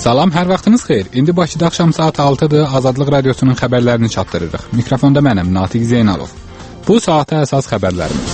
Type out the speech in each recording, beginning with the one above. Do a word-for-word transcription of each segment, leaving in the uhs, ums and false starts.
Salam, hər vaxtınız xeyir. İndi Bakıda axşam saat altıdır, Azadlıq Radiosunun xəbərlərini çatdırırıq. Mikrofonda mənəm, Natiq Zeynalov. Bu saata əsas xəbərlərimiz.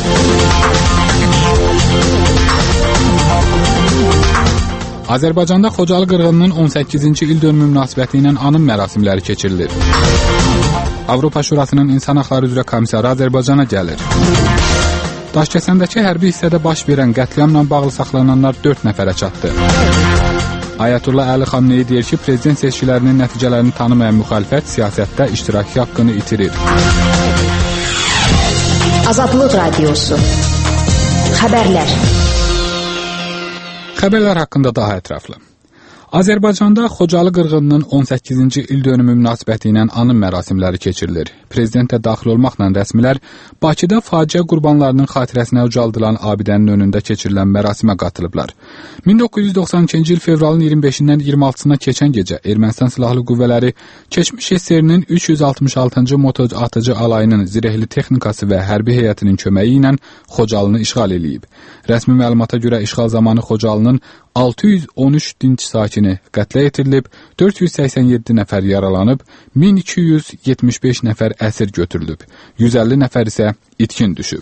Azərbaycanda Xocalı qırğınının on səkkizinci il dönümü münasibəti ilə anım mərasimləri keçirilir. Avropa Şurasının İnsan Haqları üzrə komissarı Azərbaycana gəlir. Daşkəsəndəki hərbi hissədə baş verən qətliamla bağlı saxlananlar dörd nəfərə çatdı. Ayətullah Əli Xamneyi deyir ki, prezident seçkilərinin nəticələrini tanımayan müxalifət siyasətdə iştiraki haqqını itirir. Azadlıq Radiosu. Xəbərlər. Xəbərlər haqqında daha ətraflı. Azərbaycanda Xocalı qırğınının on səkkizinci il dönümü münasibəti ilə anım mərasimləri keçirilir. Prezidentlə daxil olmaqla rəsmilər Bakıda faciə qurbanlarının xatirəsinə ucaldılan abidənin önündə keçirilən mərasimə qatılıblar. min doqquz yüz doxsan ikinci il fevralın iyirmi beşindən iyirmi altısına keçən gecə Ermənistan Silahlı Qüvvələri keçmiş S S R-nin üç yüz altmış altıncı motor atıcı alayının zirehli texnikası və hərbi heyətinin köməyi ilə Xocalını işğal eləyib. Rəsmi məlumata görə işğal zamanı Xocalının altı yüz on üç dinc sakini qətlə yetirilib, dörd yüz səksən yeddi nəfər yaralanıb, min iki yüz yetmiş beş nəfər əsir götürülüb, yüz əlli nəfər isə itkin düşüb.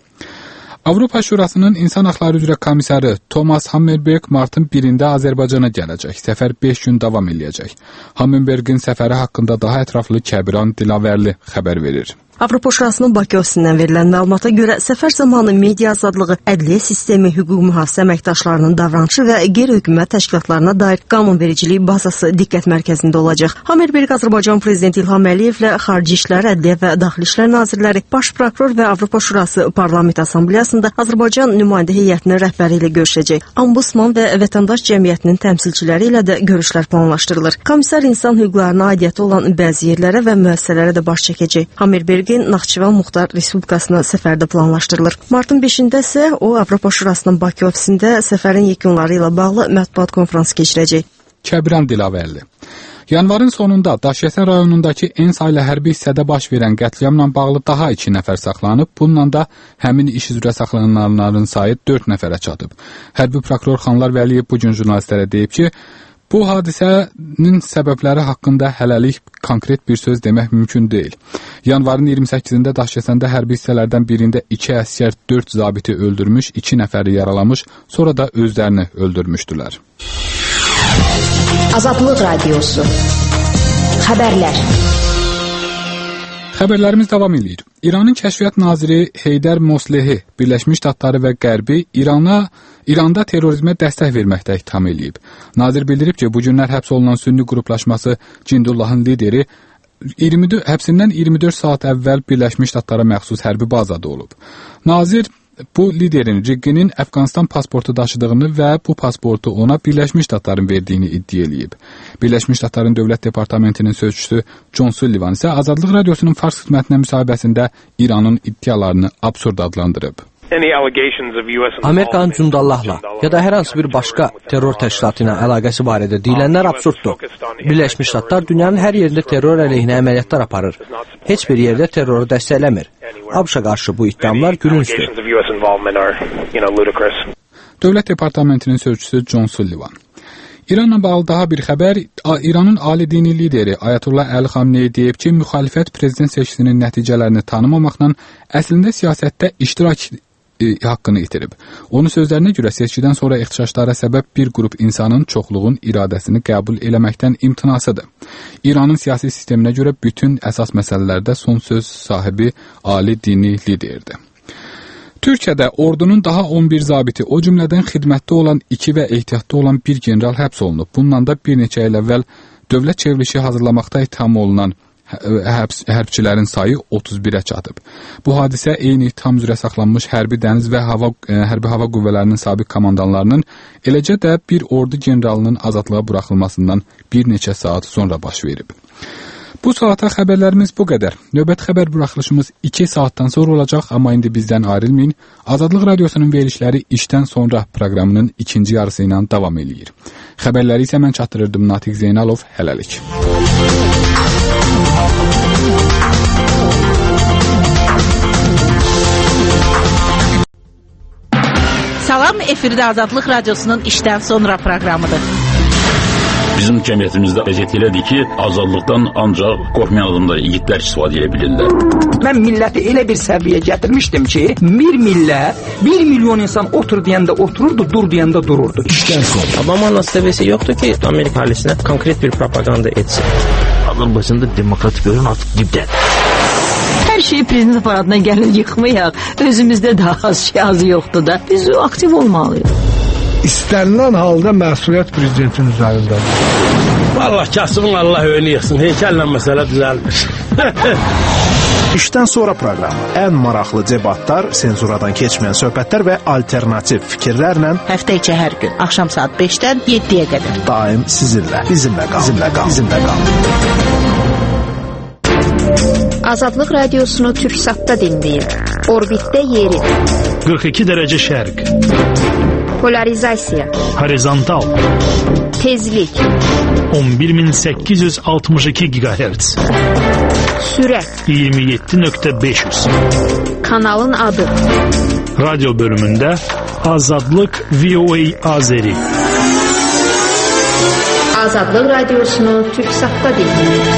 Avropa Şurasının İnsan Haqları üzrə komissarı Thomas Hammerberg martın birində Azərbaycana gələcək. Səfər beş gün davam eləyəcək. Hammerbergin səfəri haqqında daha ətraflı Kəbiran Dilavərli xəbər verir. Avropa Şurasının Bakı ofisindən verilən məlumata görə səfər zamanı media azadlığı, ədliyyə sistemi, hüquq mühafizə əməkdaşlarının davranışı və qeyri-hökumət təşkilatlarına dair qanunvericilik bazası diqqət mərkəzində olacaq. Hammerberg Azərbaycan Prezidenti İlham Əliyevlə Xarici İşlər, Ədliyyə və Daxili İşlər Nazirləri, Baş Prokuror və Avropa Şurası Parlament Assambleyasında Azərbaycan nümayəndə heyətinin rəhbəri ilə görüşəcək. Ombudsman və vətəndaş cəmiyyətinin təmsilçiləri ilə də görüşlər planlaşdırılır. Komissar insan hüquqlarına aidiyyəti olan bəzi yerlərə və müəssisələrə də baş çəkəcək. Hammerberg Naxçıvan Muxtar Respublikasına səfərdə planlaşdırılır. Martın beşində isə o Avropa Şurasının Bakı ofisində səfərin yekunları ilə bağlı mətbuat konfransı keçirəcək. Kəbiran Dilavərli. Yanvarın sonunda Daşkəsən rayonundakı Ensaylə hərbi hissədə baş verən qətliamla bağlı daha iki nəfər saxlanıb, bununla da həmin iş üzrə saxlanılanların sayı dörd nəfərə çatıb. Hərbi prokuror Xanlar Vəliyev bu gün jurnalistlərə deyib ki, bu hadisənin səbəbləri haqqında hələlik konkret bir söz demək mümkün deyil. Yanvarın iyirmi səkkizində Daşkəsəndə hərbi hissələrdən birində iki əsgər dörd zabiti öldürmüş, iki nəfəri yaralamış, sonra da özlərini öldürmüşdülər. Azadlıq Radiosu. Xəbərlər. Xəbərlərimiz davam edir. İranın Kəşfiyyat naziri Heydər Moslehi Birləşmiş Ştatları və Qərbi İrana İranda terrorizmə dəstək verməkdə ittiham eləyib. Nazir bildirib ki, bu günlər həbs olunan sünni qruplaşması Cindullahın lideri iyirmi dörd, həbsindən iyirmi dörd saat əvvəl Birləşmiş Ştatlara məxsus hərbi bazada olub. Nazir bu liderin Riqqinin Əfqanistan pasportu daşıdığını və bu pasportu ona Birləşmiş Ştatların verdiyini iddia eləyib. Birləşmiş Ştatların Dövlət Departamentinin sözçüsü John Sullivan isə Azadlıq Radiosunun Fars xidmətinə müsahibəsində İranın iddialarını absurd adlandırıb. Amerikanın Cundallahla ya da hər hansı bir başqa terror təşkilatı ilə əlaqəsi barədə deyilənlər absurddur. Birləşmiş Ştatlar dünyanın hər yerində terror əleyhinə əməliyyatlar aparır. Heç bir yerdə terroru dəstəkləmir. ABŞ-a qarşı bu iddiamlar gülüncdür. Dövlət Departamentinin sözçüsü John Sullivan. İranla bağlı daha bir xəbər, İranın ali dini lideri Ayətullah Əli Xamneyi deyib ki, müxalifət prezident seçkisinin nəticələrini tanımamaqla əslində siyasətdə iştirak haqqını itirib. Onun sözlərinə görə seçkidən sonra ixtişaşlara səbəb bir qrup insanın çoxluğun iradəsini qəbul eləməkdən imtinasıdır. İranın siyasi sisteminə görə bütün əsas məsələlərdə son söz sahibi ali dini liderdir. Türkiyədə ordunun daha on bir zabiti, o cümlədən xidmətdə olan iki və ehtiyatda olan bir general həbs olunub. Bundan da bir neçə il əvvəl dövlət çevrilişi hazırlamaqda ittiham olunan həbs, hərbçilərin sayı otuz birə çatıb. Bu hadisə eyni ittiham üzrə saxlanmış hərbi dəniz və hava, hərbi hava qüvvələrinin sabiq komandanlarının, eləcə də bir ordu generalının azadlığa buraxılmasından bir neçə saat sonra baş verib. Bu saata xəbərlərimiz bu qədər. Növbəti xəbər buraxılışımız iki saatdan sonra olacaq, amma indi bizdən ayrılmayın. Azadlıq Radiosunun verilişləri işdən sonra proqramının ikinci yarısı ilə davam eləyir. Xəbərləri isə mən çatdırırdım, Natiq Zeynalov, hələlik. Salam, efirdə Azadlıq Radiosunun işdən sonra proqramıdır. Bizim cəmiyyətimizdə vəziyyət elədir ki, azadlıqdan ancaq qorxmayan adamlar, igidlər istifadə edə bilirlər. Mən milləti elə bir səviyyə gətirmişdim ki, bir millət, bir milyon insan otur deyəndə otururdu, dur deyəndə dururdu. Obama'nın seviyesi yoktu ki Amerika ailesine konkret bir propaganda etsin. Azərbaycanda demokrat görün artıq dibdədir. Hər şeyi prezident aparatına gəlin yıxmayaq. Özümüzdə daha az şey azı yoxdur da. Biz aktiv olmalıyıq. İstənilən halda məsuliyyət prezidentin üzərindədir. Vallahi kasımın Allah önü yıxsın. Heykəllə məsələ düzəlmir. İşdən sonra proqramı. Ən maraqlı debatlar, senzuradan keçməyən söhbətlər və alternativ fikirlərlə həftə içi hər gün axşam saat beşdən yeddiyə qədər. Daim sizinlə, bizimlə qal, bizimlə qal, bizimlə qal. Azadlıq radiosunu Türksatda dinləyin. Orbitdə yeri. qırx iki dərəcə şərq. Polarizasiya. Horizontal. Tezlik. on bir min səkkiz yüz altmış iki gigahertz. Sürət. iyirmi yeddi nöqtə beş yüz. Kanalın adı. Radyo bölümündə Azadlıq V O A Azeri. Azadlıq radiosunu Türksatda dinləyin.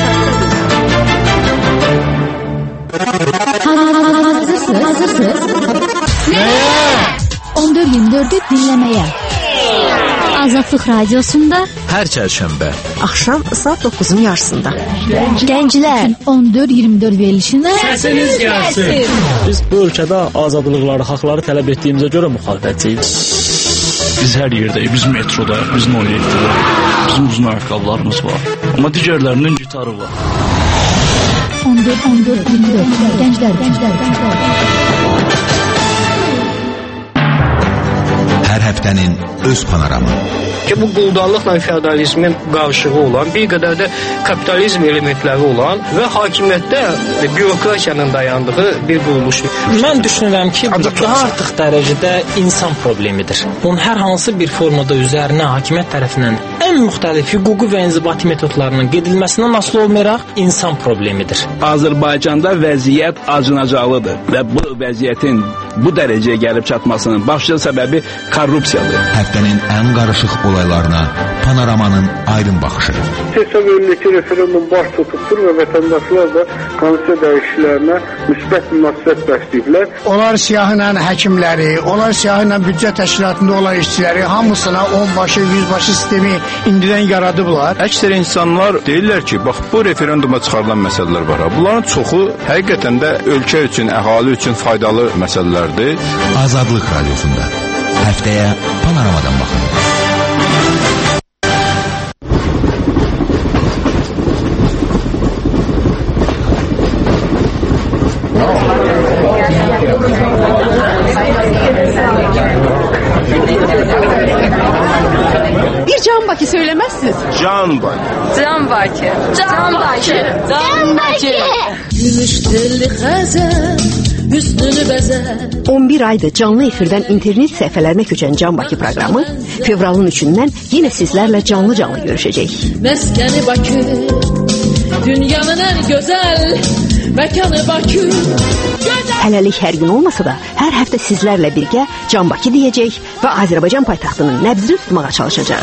Hazırsınız? Hazırsınız? Nəyə? on dörd iyirmi dördü dinləməyə. Azadlıq radiosunda hər çərşənbə axşam saat doqquzun yarısında. Gənclər on dörd iyirmi dörd verilişində səsiniz gəlsin. Biz bu ölkədə azadlıqları, haqları tələb etdiyimizə görə müxalifətçiyiz. Biz hər yerdəyik, biz metrodayıq, biz noliyetdəyik. Bizim uzun ayaqqabılarımız var. Amma digərlərinin gitarı var. on dörd on dörd iyirmi dörd Gənclər, gənclər, gənclər. Hər həftənin öz panoramı. Ki bu quldarlıqla feodalizmin qarşığı olan, bir qədər də kapitalizm elementləri olan və hakimiyyətdə bürokrasiyanın dayandığı bir quruluşdur. Mən düşünürəm ki, bu daha artıq dərəcədə insan problemidir. Bunun hər hansı bir formada üzərinə hakimiyyət tərəfindən ən müxtəlif hüquqi və inzibati metodlarının gedilməsindən asılı olmayaraq insan problemidir. Azərbaycanda vəziyyət acınacaqlıdır və bu vəziyyətin bu dərəcəyə gəlib çatmasının başlıca səbəbi korrupsiyadır. Həftənin ən qarışıq olaylarına Panoramanın aydın baxışı. Hesab edilir ki, referendum baş tutubdur və vətəndaşlar da konstitusiya dəyişikliklərinə müsbət münasibət bəsləyiblər. Onlar siyahıyla həkimləri, onlar siyahıyla büdcə təşkilatında olan işçiləri hamısına on başı, yüz başı sistemi indidən yaradıblar. Əksər insanlar deyirlər ki, bax bu referenduma çıxarılan məsələlər var. Bunların çoxu həqiqətən də ölkə üçün, əhali üçün faydalı məsələlərdir. Azadlıq radiosunda həftəyə Panoramadan baxın. Bir Can Baki söylemezsiniz. Can Baki. Can Baki. Can Baki. Can Baki. Gümüş telli xəzər, hüsnünü bəzər. on bir aydır canlı efirdən internet səhifələrinə köçən Can Baki proqramı fevralın üçündən yenə sizlərlə canlı-canlı görüşəcək. Məskəni Bakı, dünyanın ən gözəl məkanı Bakı. Hələlik hər gün olmasa da hər həftə sizlərlə birgə Can Baki deyəcək və Azərbaycan paytaxtının nəbzini tutmağa çalışacaq.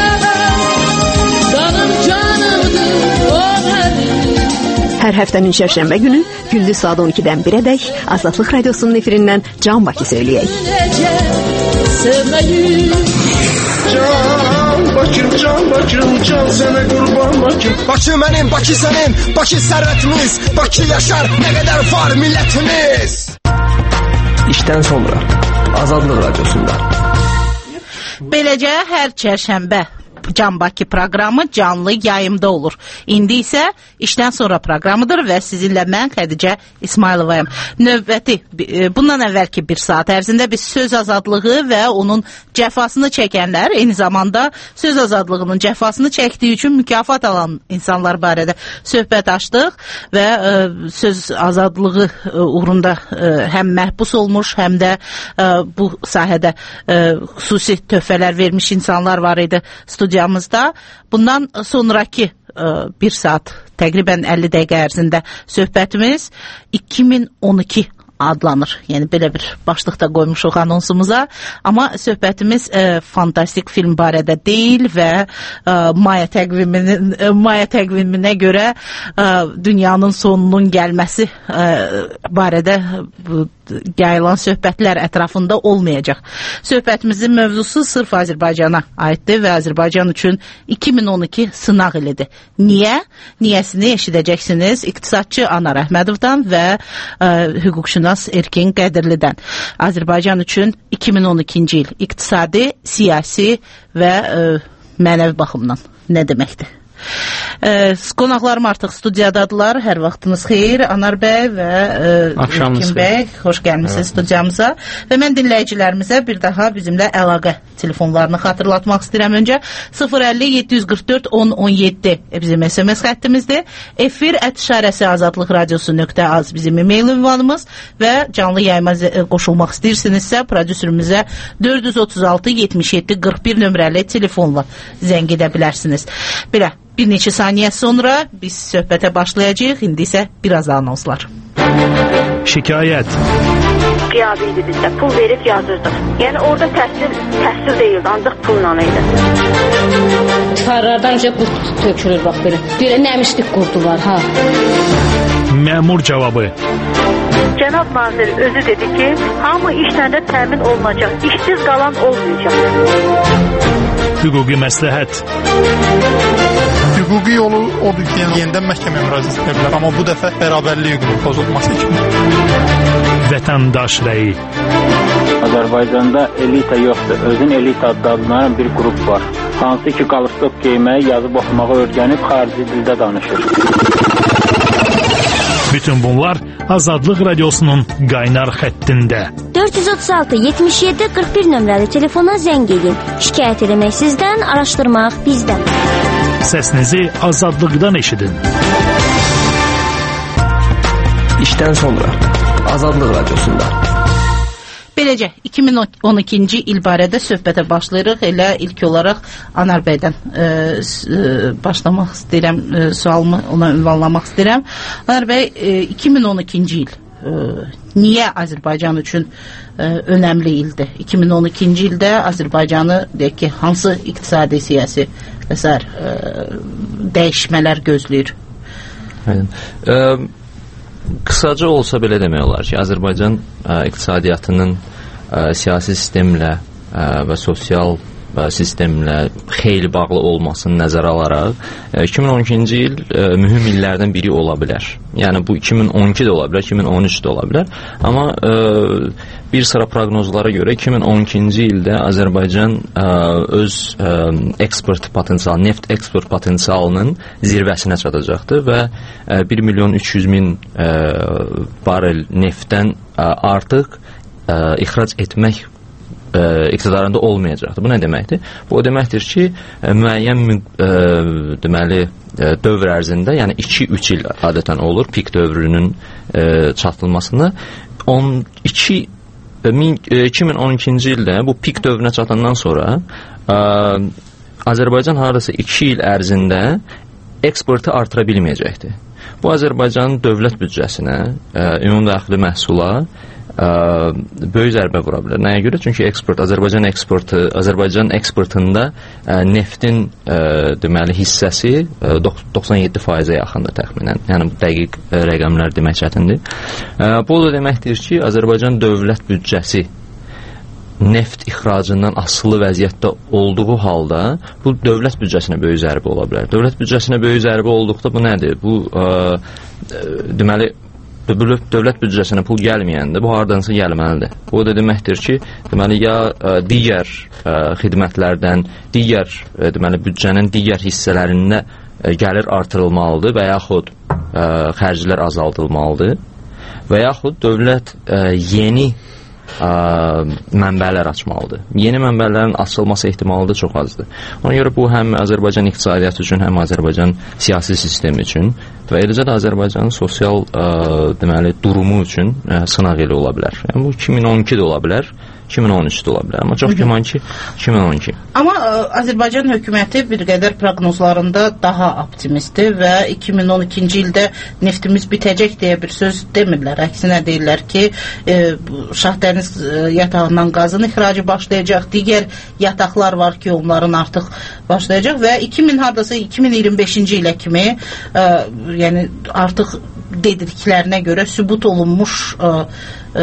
Canım canımdır, o mənim. Hər həftənin şərşənbə günü gündüz saat on ikidən birədək Azadlıq radiosunun efirindən Can Baki söyləyək. Can Bakım, can Bakım, can sənə qurban Bakım. Bakı mənim, Bakı sənin, Bakı sərvətimiz, Bakı yaşar, nə qədər var millətimiz. İşdən sonra Azadlıq radiosunda. Beləcə hər çərşənbə Can Baki proqramı canlı yayımda olur. İndi isə işdən sonra proqramıdır və sizinlə mən Xədicə İsmayılovayam. Növbəti, bundan əvvəlki bir saat ərzində biz söz azadlığı və onun cəfasını çəkənlər, eyni zamanda söz azadlığının cəfasını çəkdiyi üçün mükafat alan insanlar barədə söhbət açdıq və ə, söz azadlığı ə, uğrunda ə, həm məhbus olmuş, həm də ə, bu sahədə ə, xüsusi töhfələr vermiş insanlar var idi studiya. Bundan sonraki ə, bir saat, təqribən əlli dəqiqə ərzində söhbətimiz iki min on iki adlanır. Yəni belə bir başlıq da qoymuşuq anonsumuza. Amma söhbətimiz e, fantastik film barədə deyil və e, Maya təqviminin e, Maya təqviminə görə e, dünyanın sonunun gəlməsi e, barədə bu yayılan söhbətlər ətrafında olmayacaq. Söhbətimizin mövzusu sırf Azərbaycana aiddir və Azərbaycan üçün iki min on iki sınaq ilidir. Niyə? Niyəsini eşidəcəksiniz iqtisadçı Anar Əhmədovdan və ə, hüquqşünas Erkin Qədirlidən. Azərbaycan üçün iki min on ikinci il iqtisadi, siyasi və ə, mənəvi baxımdan nə deməkdir? E, qonaqlarım artıq studiyadadılar. Hər vaxtınız xeyir. Anar bəy və Erkin bəy, xoş gəlmisiniz evet. studiyamıza. Və mən dinləyicilərimizə bir daha bizimlə əlaqə telefonlarını xatırlatmaq istəyirəm öncə. sıfır əlli yeddi yüz qırx dörd on on yeddi bizim S M S xəttimizdir. Efir ət işarəsi azadlıq radiosu nöqtə az bizim e-mail ünvanımız və canlı yayıma qoşulmaq istəyirsinizsə prodüserümüzə dörd yüz otuz altı yetmiş yeddi qırx bir nömrəli telefonla zəng edə bilərsiniz. Belə bir neçə saniyə sonra biz söhbətə başlayacağıq. İndi isə biraz anonslar. Şikayət. Qiyabi idi bizdə. Pul verib yazırdıq. Yəni orada təhsil, təhsil deyildi, ancaq pulla idi. Tarlardan önce qurt tökülür bax belə. Görə nəmişlik qurdu var ha. Məmur cavabı. Cənab nazir özü dedi ki, hamı işlərdə təmin olunacaq, işsiz qalan olmayacaq. Hüquqi məsləhət. Hüquqi yolu odur ki, yəni yenidən məhkəməyə müraciət edə bilər, amma bu dəfə bərabərlik hüququnun pozulması üçün. Vətəndaş rəyi. Azərbaycanda elita yoxdur. Özün elita adlanan bir qrup var. Hansı ki, qalstok geyməyi, yazıb oxumağı öyrənib xarici dildə danışır. Bütün bunlar Azadlıq Radiosunun qaynar xəttində. dörd yüz otuz altı yetmiş yeddi qırx bir nömrəli telefona zəng edin. Şikayət eləmək sizdən, araşdırmaq bizdən. Səsinizi Azadlıqdan eşidin. İşdən sonra Azadlıq Radiosunda. Beləcə, iki min on ikinci il barədə söhbətə başlayırıq. Elə ilk olaraq Anar bəydən e, e, başlamaq istəyirəm, e, sualımı ona ünvanlamaq istəyirəm. Anar bəy, e, iki min on ikinci il e, niyə Azərbaycan üçün e, önəmli ildir? iki min on ikinci ildə Azərbaycanı deyək ki, hansı iqtisadi, siyasi və sair e, dəyişmələr gözləyir? Ə, Qısaca olsa belə demək olar ki, Azərbaycan ə, iqtisadiyyatının ə, siyasi sistemlə ə, və sosial ə, sistemlə xeyli bağlı olmasını nəzərə alaraq ə, iki min on ikinci il ə, mühüm illərdən biri ola bilər. Yəni bu iki min on iki də ola bilər, iki min on üç də ola bilər. Amma ə, bir sıra proqnozlara görə iki min on ikinci ildə Azərbaycan ə, öz ə, eksport potensialı, neft eksport potensialının zirvəsinə çatacaqdır və ə, bir milyon üç yüz min ə, barel neftdən ə, artıq ə, ixrac etmək ə, iqtidarında olmayacaqdır. Bu nə deməkdir? Bu o deməkdir ki, ə, müəyyən ə, deməli ə, dövr ərzində, yəni iki üç il adətən olur pik dövrünün ə, çatılmasına. on iki iki min on ikinci ildə bu pik dövrünə çatandan sonra ə, Azərbaycan hardasa iki il ərzində eksportu artıra bilməyəcəkdir. Bu Azərbaycanın dövlət büdcəsinə, ə, ümumi daxili məhsula ə, böyük zərbə vura bilər. Nəyə görə? Çünki eksport, Azərbaycan eksportu, Azərbaycan eksportunda ə, neftin ə, deməli hissəsi ə, doxsan yeddi faizə yaxındır təxminən. Yəni bu dəqiq ə, rəqəmlər demək çətindir. Ə, bu da deməkdir ki, Azərbaycan dövlət büdcəsi neft ixracından asılı vəziyyətdə olduğu halda bu dövlət büdcəsinə böyük zərbə ola bilər. Dövlət büdcəsinə böyük zərbə olduqda bu nədir? Bu ə, ə, deməli dövlət büdcəsinə pul gəlməyəndə bu hardansa gəlməlidir. Bu da deməkdir ki, deməli ya ə, digər ə, xidmətlərdən, digər ə, deməli büdcənin digər hissələrində ə, gəlir artırılmalıdır və yaxud ə, xərclər azaldılmalıdır və yaxud dövlət ə, yeni ə, mənbələr açmalıdır. Yeni mənbələrin açılması ehtimalı da çox azdır. Ona görə bu həm Azərbaycan iqtisadiyyatı üçün, həm Azərbaycan siyasi sistemi üçün və eləcə də Azərbaycanın sosial ə, deməli durumu üçün ə, sınaq eli ola bilər. Yəni bu iki min on iki də ola bilər, iki min on üçdə ola bilər. Amma çox güman ki, iki min on iki. Amma ə, Azərbaycan hökuməti bir qədər proqnozlarında daha optimistdir və iki min on ikinci ildə neftimiz bitəcək deyə bir söz demirlər. Əksinə deyirlər ki, e, Şahdəniz yatağından qazın ixracı başlayacaq. Digər yataqlar var ki, onların artıq başlayacaq və iki min hardasa iki min iyirmi beşinci ilə kimi ə, yəni artıq dediklərinə görə sübut olunmuş ə, ə,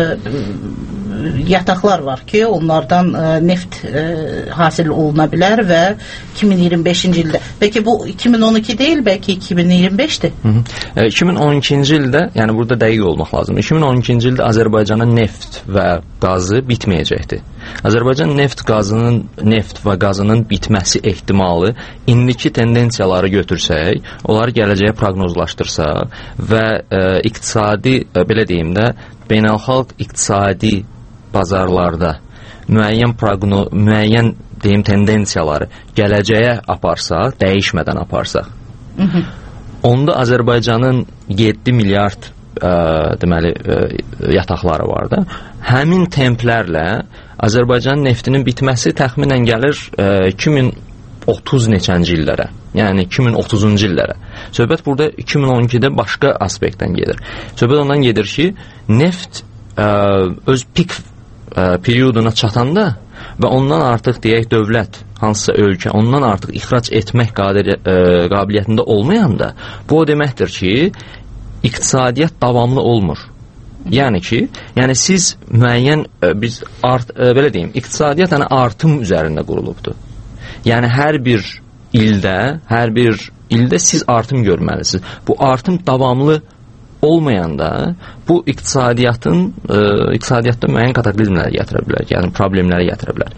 yataqlar var ki, onlardan ə, neft ə, hasil oluna bilər və iki min iyirmi beşinci ildə. Bəlkə bu iki min on iki deyil, bəlkə iki min iyirmi beşdir. Hı -hı. E, iki min on ikinci ildə, yəni burada dəqiq olmaq lazımdır. iki min on ikinci ildə Azərbaycanın neft və qazı bitməyəcəkdir. Azərbaycan neft qazının neft və qazının bitməsi ehtimalı indiki tendensiyaları götürsək, onları gələcəyə proqnozlaşdırsaq və e, iqtisadi e, belə deyim də beynəlxalq iqtisadi bazarlarda müəyyən proqno müəyyən deyim tendensiyaları gələcəyə aparsaq, dəyişmədən aparsaq. Hı -hı. Onda Azərbaycanın yeddi milyard ə, deməli ə, yataqları var da. Həmin templərlə Azərbaycanın neftinin bitməsi təxminən gəlir ə, iki min otuz neçənci illərə. Yəni iki min otuzuncu illərə. Söhbət burada iki min on ikidə başqa aspektdən gedir. Söhbət ondan gedir ki, neft ə, öz pik ə, perioduna çatanda və ondan artıq deyək dövlət, hansısa ölkə ondan artıq ixrac etmək qadir, ə, qabiliyyətində olmayanda, bu o deməkdir ki, iqtisadiyyat davamlı olmur. Yəni ki, yəni siz müəyyən ə, biz art, ə, belə deyim, iqtisadiyyat yəni artım üzərində qurulubdur. Yəni hər bir ildə, hər bir ildə siz artım görməlisiniz. Bu artım davamlı olmayanda bu iqtisadiyyatın ə, iqtisadiyyatda müəyyən kataklizmləri gətirə bilər, yəni problemləri gətirə bilər.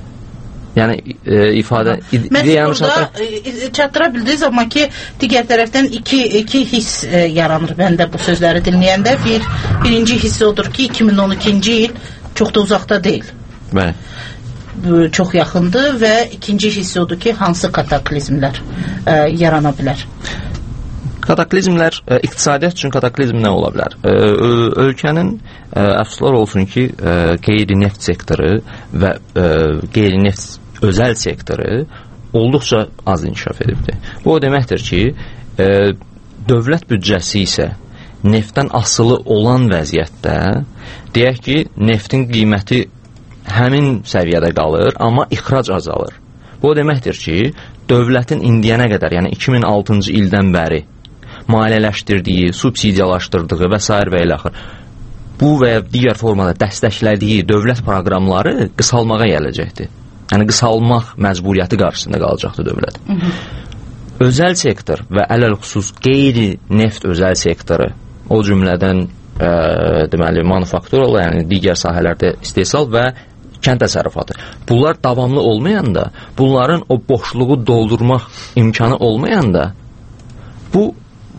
Yəni e, ifadə ideyanı çatdıra, çatdıra bildiniz, amma ki digər tərəfdən iki, iki hiss e, yaranır məndə bu sözləri dinləyəndə. Bir, birinci hiss odur ki, iki min on ikinci il çox da uzaqda deyil. Bəli. Çox yaxındır və ikinci hiss odur ki, hansı kataklizmlər e, yarana bilər? Kataklizmlər, e, iqtisadiyyat üçün kataklizm nə ola bilər? E, ölkənin e, əfsuslar olsun ki, e, qeyri-neft sektoru və e, qeyri-neft özəl sektoru olduqca az inkişaf edibdir. Bu o deməkdir ki, e, dövlət büdcəsi isə neftdən asılı olan vəziyyətdə, deyək ki, neftin qiyməti həmin səviyyədə qalır, amma ixrac azalır. Bu o deməkdir ki, dövlətin indiyənə qədər, yəni iki min altıncı ildən bəri maliyyələşdirdiyi, subsidiyalaşdırdığı və s. və ilə axır, bu və ya digər formada dəstəklədiyi dövlət proqramları qısalmağa gələcəkdir. Yəni qısalmaq məcburiyyəti qarşısında qalacaqdır dövlət. Hı -hı. Özəl sektor və ələlxüsus qeyri-neft özəl sektoru, o cümlədən ə, deməli manufaktura, yəni digər sahələrdə istehsal və kənd təsərrüfatı. Bunlar davamlı olmayanda, bunların o boşluğu doldurmaq imkanı olmayanda, bu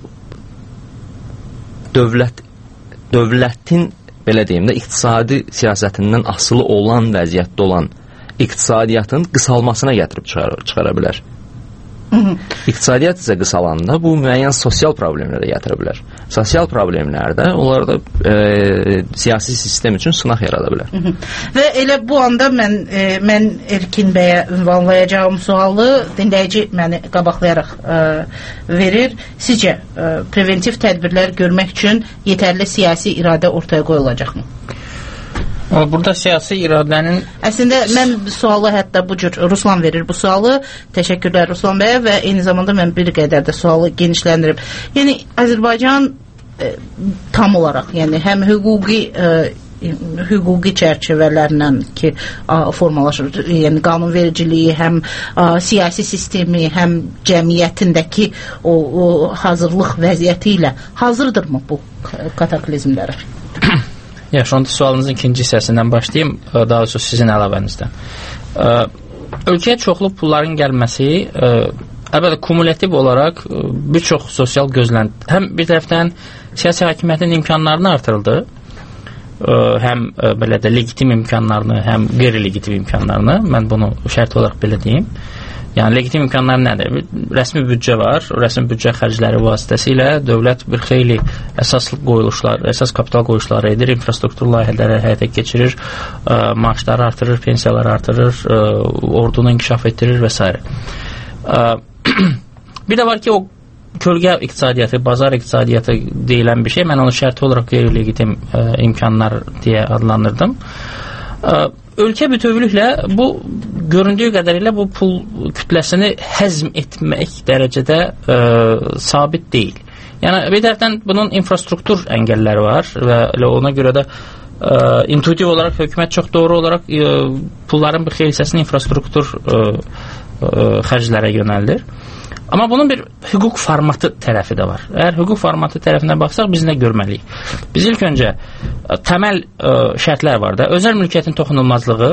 dövlət dövlətin belə deyim də iqtisadi siyasətindən asılı olan vəziyyətdə olan iqtisadiyyatın qısalmasına gətirib çıxara, çıxara bilər. İqtisadiyyat isə qısalanda bu müəyyən sosial problemlərə gətirə bilər. Sosial problemlərdə onlarda e, siyasi sistem üçün sınaq yarada bilər. Hı -hı. Və elə bu anda mən e, mən Erkin bəyə ünvanlayacağım sualı dinləyici məni qabaqlayaraq e, verir. Sizcə e, preventiv tədbirlər görmək üçün yetərli siyasi iradə ortaya qoyulacaqmı? Burada siyasi iradənin... Əslində, mən sualı hətta bu cür Ruslan verir bu sualı. Təşəkkürlər Ruslan bəyə və eyni zamanda mən bir qədər də sualı genişləndirib. Yəni, Azərbaycan e, tam olaraq, yəni həm hüquqi e, hüquqi çərçivələrlə ki, a, formalaşır, yəni qanunvericiliyi, həm a, siyasi sistemi, həm cəmiyyətindəki o, o hazırlıq vəziyyəti ilə hazırdırmı bu kataklizmlərə? Yaxşı, onda sualınızın ikinci hissəsindən başlayayım, daha doğrusu sizin əlavənizdən. Ölkəyə çoxlu pulların gəlməsi, əlbəttə, kumulativ olaraq bir çox sosial gözlənti, həm bir tərəfdən siyasi hakimiyyətin imkanlarını artırıldı, ə, həm ə, belə də legitim imkanlarını, həm qeyri-legitim imkanlarını, mən bunu şərt olaraq belə deyim. Yəni legitim imkanlar nədir? Rəsmi büdcə var. O rəsmi büdcə xərcləri vasitəsilə dövlət bir xeyli əsas qoyuluşlar, əsas kapital qoyuluşları edir, infrastruktur layihələri həyata keçirir, ə, maaşları artırır, pensiyaları artırır, ə, ordunu inkişaf etdirir və s. Bir də var ki, o kölgə iqtisadiyyatı, bazar iqtisadiyyatı deyilən bir şey. Mən onu şərti olaraq qeyri-legitim ə, imkanlar deyə adlandırdım. Ə, Ölkə bütövlüklə bu göründüyü qədərilə bu pul kütləsini həzm etmək dərəcədə ə, sabit deyil. Yəni bir tərəfdən bunun infrastruktur əngəlləri var və ona görə də ə, intuitiv olaraq hökumət çox doğru olaraq ə, pulların bir xeyli hissəsini infrastruktur ə, ə, xərclərə yönəldir. Amma bunun bir hüquq formatı tərəfi də var. Əgər hüquq formatı tərəfinə baxsaq, biz nə görməliyik? Biz ilk öncə təməl ə, şərtlər var da, özəl mülkiyyətin toxunulmazlığı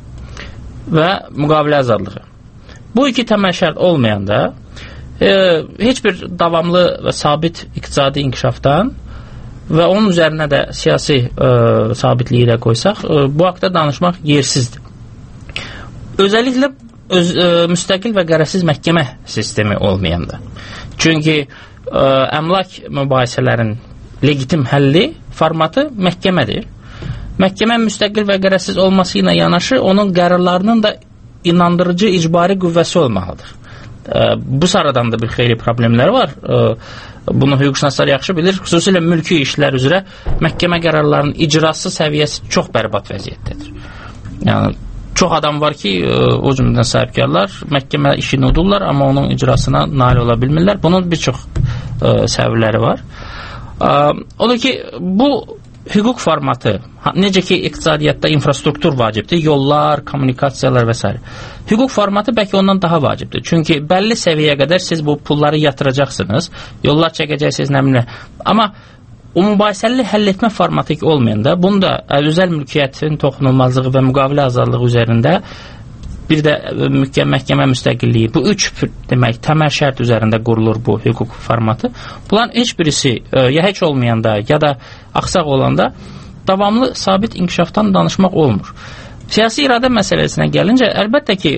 və müqavilə azadlığı. Bu iki təməl şərt olmayanda e, heç bir davamlı və sabit iqtisadi inkişafdan və onun üzərinə də siyasi ə, sabitliyi də qoysaq, ə, bu haqda danışmaq yersizdir. Özəlliklə öz, ə, müstəqil və qərəzsiz məhkəmə sistemi olmayanda. Çünki ə, əmlak mübahisələrin legitim həlli formatı məhkəmədir. Məhkəmə müstəqil və qərəzsiz olması ilə yanaşı, onun qərarlarının da inandırıcı icbari qüvvəsi olmalıdır. Ə, bu saradan da bir xeyli problemlər var. Ə, bunu hüquqşünaslar yaxşı bilir. Xüsusilə mülki işlər üzrə məhkəmə qərarlarının icrası səviyyəsi çox bərbad vəziyyətdədir. Yəni çox adam var ki, o cümlədən sahibkarlar məhkəmə işini udurlar, amma onun icrasına nail ola bilmirlər. Bunun bir çox ə, səbəbləri var. Ə, odur ki, bu hüquq formatı, necə ki iqtisadiyyatda infrastruktur vacibdir, yollar, kommunikasiyalar və s. Hüquq formatı bəlkə ondan daha vacibdir. Çünki bəlli səviyyəyə qədər siz bu pulları yatıracaqsınız, yollar çəkəcəksiniz, nə bilir. Amma o mübahisəli həll etmə formatı olmayanda, bunu da özəl mülkiyyətin toxunulmazlığı və müqavilə azadlığı üzərində, bir də məhkəmə müstəqilliyi, bu üç demək təməl şərt üzərində qurulur bu hüquq formatı. Bunların heç birisi ya heç olmayanda, ya da axsaq olanda davamlı sabit inkişafdan danışmaq olmur. Siyasi iradə məsələsinə gəlincə, əlbəttə ki,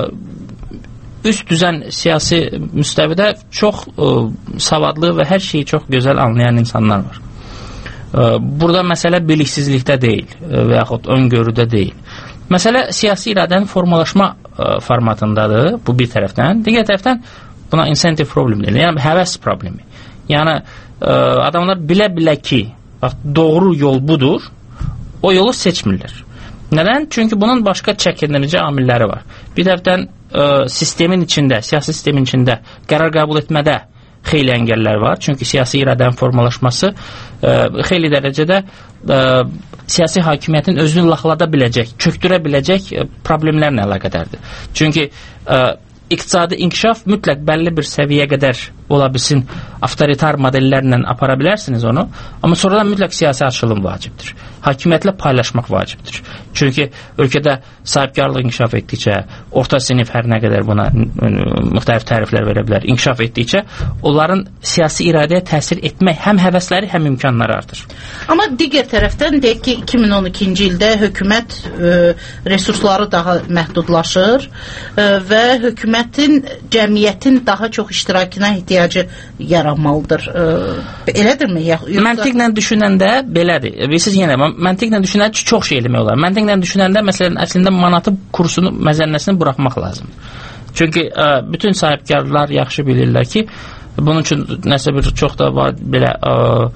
üst düzən siyasi müstəvidə çox ə, savadlı və hər şeyi çox gözəl anlayan insanlar var. Ə, burada məsələ biliksizlikdə deyil və yaxud öngörüdə deyil. Məsələ siyasi iradənin formalaşma ə, formatındadır, bu bir tərəfdən. Digər tərəfdən buna insentive problem deyilir, yəni həvəs problemi. Yəni ə, adamlar bilə-bilə ki, bax, doğru yol budur, o yolu seçmirlər. Nədən? Çünki bunun başqa çəkindirici amilləri var. Bir tərəfdən ə, sistemin içində, siyasi sistemin içində qərar qəbul etmədə xeyli əngəllər var. Çünki siyasi iradənin formalaşması ə, xeyli dərəcədə ə, siyasi hakimiyyətin özünü laxlada biləcək, çöktürə biləcək ə, problemlərlə əlaqədardır. Çünki ə, iqtisadi inkişaf mütləq bəlli bir səviyyə qədər ola bilsin, avtoritar modellərlə apara bilərsiniz onu, amma sonradan mütləq siyasi açılım vacibdir. Hakimiyyətlə paylaşmaq vacibdir. Çünki ölkədə sahibkarlıq inkişaf etdikcə, orta sinif hər nə qədər buna müxtəlif təriflər verə bilər, inkişaf etdikcə, onların siyasi iradəyə təsir etmək həm həvəsləri, həm imkanları artır. Amma digər tərəfdən deyək ki, iki min on ikinci ildə hökumət e, resursları daha məhdudlaşır e, və hökumətin, cəmiyyətin daha çox iştirakına ehtiyacı yaranmalıdır. E, elədirmi? Yoxsa... Məntiqlə düşünəndə belədir. Siz yenə, məntiqlə düşünəndə çox şey eləmək olar. Məntiqlə düşünəndə, məsələn, əslində manatı kursunu, məzənnəsini buraxmaq lazımdır. Çünki ə, bütün sahibkarlar yaxşı bilirlər ki, bunun üçün nəsə bir çox da var, belə ə,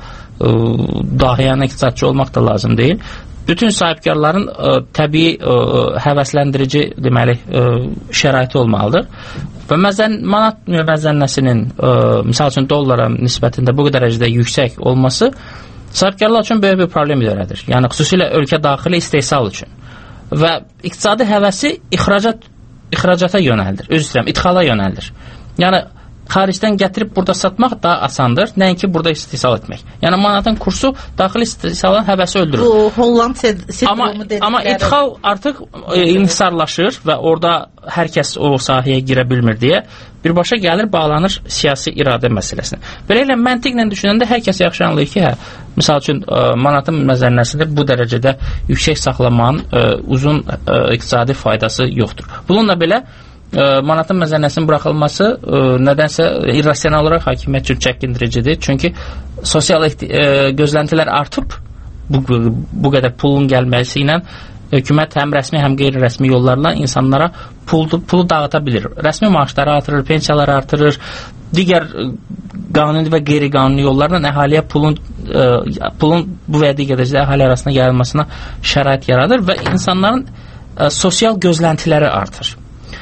ə, dahiyanə iqtisadçı olmaq da lazım deyil. Bütün sahibkarların ə, təbii ə, həvəsləndirici deməli ə, şəraiti olmalıdır. Və məzən, manat məzənnəsinin ə, misal üçün dollara nisbətində bu qədər dərəcədə yüksək olması sahibkarlar üçün böyük bir problem törədir. Yəni xüsusilə ölkə daxili istehsal üçün. Və iqtisadi həvəsi ixracat ixracata yönəldir. Öz istəyirəm, idxala yönəldir. Yəni xaricdən gətirib burada satmaq daha asandır, nəinki burada istehsal etmək. Yəni manatın kursu daxili istehsalın həvəsi öldürür. Bu Holland sindromu dedikləri. Amma idxal artıq e, inhisarlaşır və orada hər kəs o sahəyə girə bilmir deyə birbaşa gəlir, bağlanır siyasi iradə məsələsinə. Belə ilə məntiqlə düşünəndə hər kəs yaxşı anlayır ki, hə, misal üçün ə, manatın məzənnəsində bu dərəcədə yüksək saxlamanın ə, uzun ə, iqtisadi faydası yoxdur. Bununla belə ə, manatın məzənnəsinin buraxılması ə, nədənsə irrasional olaraq hakimiyyət üçün çəkindiricidir. Çünki sosial ə, gözləntilər artıb bu, bu qədər pulun gəlməsi ilə hökumət həm rəsmi, həm qeyri-rəsmi yollarla insanlara pulu, pulu dağıta bilir. Rəsmi maaşları artırır, pensiyaları artırır, digər qanuni və qeyri-qanuni yollarla əhaliyə pulun, ə, pulun bu və digər dərəcədə əhali arasında yayılmasına şərait yaradır və insanların ə, sosial gözləntiləri artır.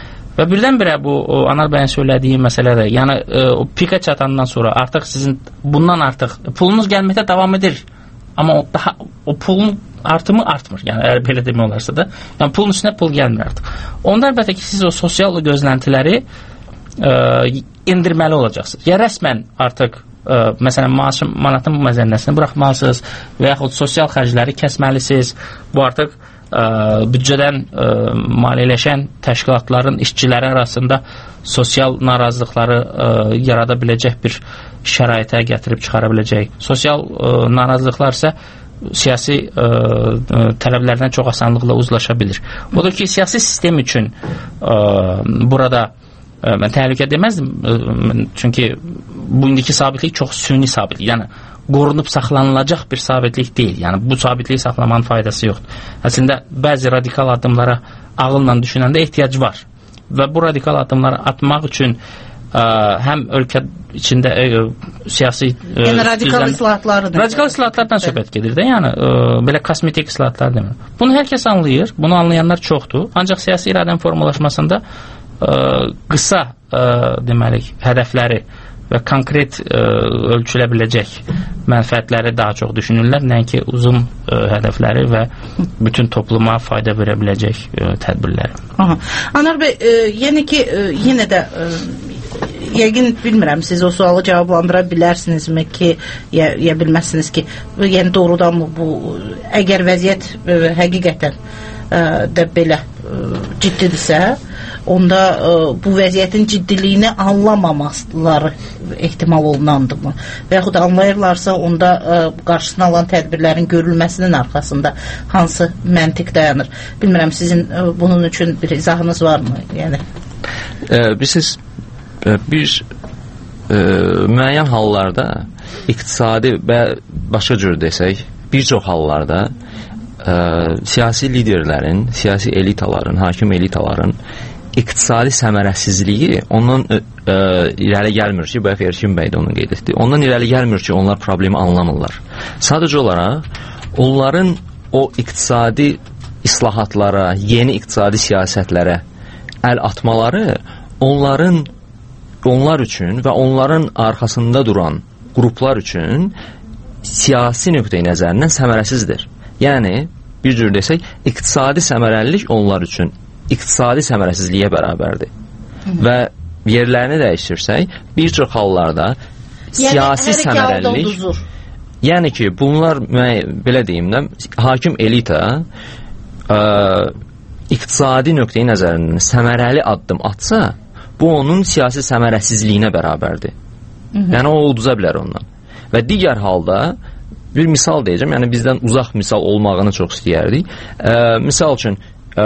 Və birdən-birə bu o, Anar bəyin söylədiyi məsələdə, yəni ə, o pika çatandan sonra artıq sizin bundan artıq pulunuz gəlməkdə davam edir. Amma o, daha, o pulun artımı artmır. Yəni əgər belə demək olarsa da, yəni pulun üstünə pul gəlmir artıq. Onda əlbəttə ki, siz o sosial gözləntiləri ə, endirməli olacaqsınız. Ya rəsmən artıq ə, məsələn maaş manatın məzənnəsini buraxmalısınız və yaxud sosial xərcləri kəsməlisiniz. Bu artıq ə, büdcədən ə, maliyyələşən təşkilatların işçiləri arasında sosial narazılıqları ə, yarada biləcək bir şəraitə gətirib çıxara biləcək. Sosial ə, narazılıqlar isə siyasi ə, ə, tələblərdən çox asanlıqla uzlaşa bilir. Odur ki, siyasi sistem üçün ə, burada ə, mən təhlükə deməzdim, ə, çünki bu indiki sabitlik çox süni sabitlik, yəni qorunub saxlanılacaq bir sabitlik deyil. Yəni bu sabitliyi saxlamanın faydası yoxdur. Əslində bəzi radikal addımlara ağılla düşünəndə ehtiyac var və bu radikal addımları atmaq üçün ə, həm ölkə içində ə, siyasi ə, yəni radikal islahatları radikal islahatlardan söhbət gedir də, yəni ə, belə kosmetik islahatlar demir. Bunu hər kəs anlayır, bunu anlayanlar çoxdur. Ancaq siyasi iradənin formalaşmasında ə, qısa ə, deməli hədəfləri və konkret ə, ölçülə biləcək mənfəətləri daha çox düşünürlər, nəinki uzun ə, hədəfləri və bütün topluma fayda verə biləcək ə, tədbirləri. Aha. Anar bəy, ə, yəni ki, ə, yenə də ə, yəqin bilmirəm, siz o sualı cavablandıra bilərsinizmi ki, ya, ya bilməzsiniz ki, yəni doğrudan mı bu, əgər vəziyyət ə, həqiqətən ə, də belə ə, ciddidirsə, onda ə, bu vəziyyətin ciddiliyini anlamamasları ehtimal olunandırmı? Və yaxud anlayırlarsa, onda ə, qarşısına alan tədbirlərin görülməsinin arxasında hansı məntiq dayanır? Bilmirəm, sizin ə, bunun üçün bir izahınız varmı? Yəni? Ee, bilirsiniz, bir e, müəyyən hallarda iqtisadi və başqa cür desək, bir çox hallarda e, siyasi liderlərin, siyasi elitaların, hakim elitaların iqtisadi səmərəsizliyi ondan e, e, irəli gəlmir ki, bu əfər Erkin bəy də onu qeyd etdi. Ondan irəli gəlmir ki, onlar problemi anlamırlar. Sadəcə olaraq onların o iqtisadi islahatlara, yeni iqtisadi siyasətlərə əl atmaları onların onlar üçün və onların arxasında duran qruplar üçün siyasi nöqteyi nəzərindən səmərəsizdir. Yəni, bir cür desək, iqtisadi səmərəlilik onlar üçün iqtisadi səmərəsizliyə bərabərdir. Hı -hı. Və yerlərini dəyişirsək, bir çox hallarda siyasi yəni, səmərəlilik, yəni ki, bunlar, belə deyim də, hakim elita ə, iqtisadi nöqteyi nəzərindən səmərəli addım atsa, bu onun siyasi səmərəsizliyinə bərabərdir. Hı -hı. Yəni o uduza bilər ondan. Və digər halda bir misal deyəcəm, yəni bizdən uzaq misal olmağını çox istəyərdik. E, misal üçün e,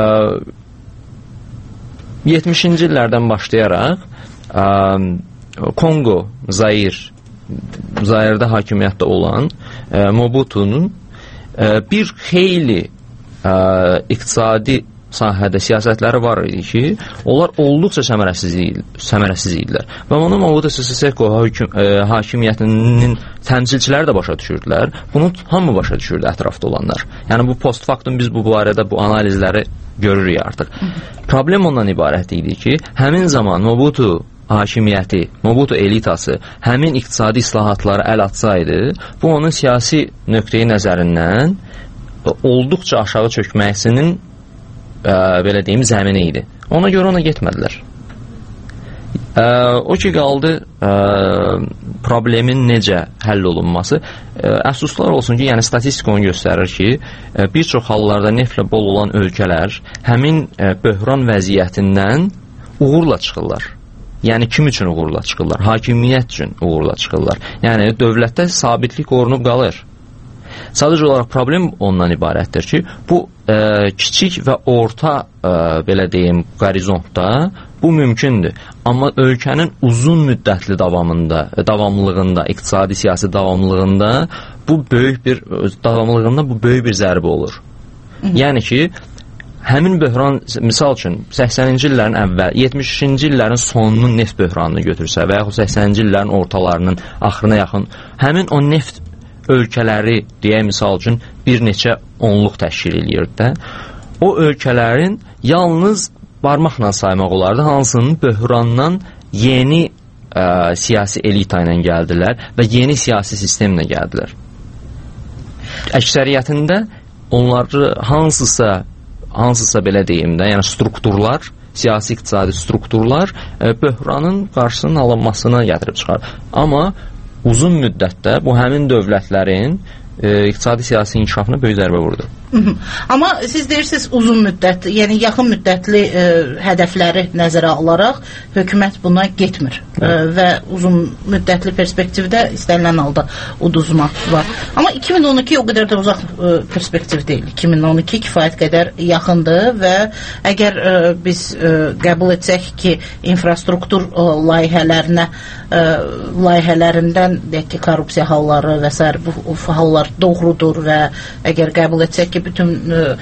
yetmişinci illərdən başlayaraq e, Kongo, Zair, Zairdə hakimiyyətdə olan e, Mobutu'nun e, bir xeyli e, iqtisadi sahədə siyasətləri var idi ki, onlar olduqca səmərəsiz, səmərəsiz idilər. Və onu Mobutu Sese Seko hakim, e, hakimiyyətinin təmsilçiləri də başa düşürdülər. Bunu hamı başa düşürdü ətrafda olanlar. Yəni bu post factum biz bu barədə bu analizləri görürük artıq. Problem ondan ibarət idi ki, həmin zaman Mobutu hakimiyyəti, Mobutu elitası həmin iqtisadi islahatlara əl atsaydı, bu onun siyasi nöqteyi nəzərindən olduqca aşağı çökməsinin Ə, belə deyim, zəmini idi. Ona görə ona getmədilər. Ə, o ki qaldı ə, problemin necə həll olunması. Ə, əfsuslar olsun ki, yəni statistika onu göstərir ki, ə, bir çox hallarda neftlə bol olan ölkələr həmin ə, böhran vəziyyətindən uğurla çıxırlar. Yəni kim üçün uğurla çıxırlar? Hakimiyyət üçün uğurla çıxırlar. Yəni dövlətdə sabitlik qorunub qalır. Sadəcə olaraq problem ondan ibarətdir ki, bu ə, kiçik və orta ə, belə deyim, qorizontda bu mümkündür. Amma ölkənin uzun müddətli davamında, davamlılığında, iqtisadi siyasi davamlılığında bu böyük bir davamlılığında bu böyük bir zərbə olur. Hı -hı. Yəni ki, həmin böhran, misal üçün səksəninci illərin əvvəl, yetmişinci illərin sonunun neft böhranını götürsə və yaxud səksəninci illərin ortalarının axırına yaxın, həmin o neft ölkələri, deyək misal üçün, bir neçə onluq təşkil edir də, o ölkələrin yalnız barmaqla saymaq olardı, hansının böhrandan yeni ə, siyasi elita ilə gəldilər və yeni siyasi sistemlə gəldilər. Əksəriyyətində onları hansısa hansısa belə deyim də, yəni strukturlar, siyasi iqtisadi strukturlar e, böhranın qarşısının alınmasına gətirib çıxar. Amma uzun müddətdə bu həmin dövlətlərin e, iqtisadi siyasi inkişafına böyük zərbə vurdu. Amma siz deyirsiniz uzun müddət, yəni yaxın müddətli e, hədəfləri nəzərə alaraq hökumət buna getmir e, və uzun müddətli perspektivdə istənilən halda uduzma var. Amma iki min on iki o qədər də uzaq e, perspektiv deyil. iki min on iki kifayət qədər yaxındır və əgər e, biz e, qəbul etsək ki, infrastruktur e, layihələrinə e, layihələrindən deyək ki, korrupsiya halları və s. bu, bu hallar doğrudur və əgər qəbul etsək ki, bütün ə,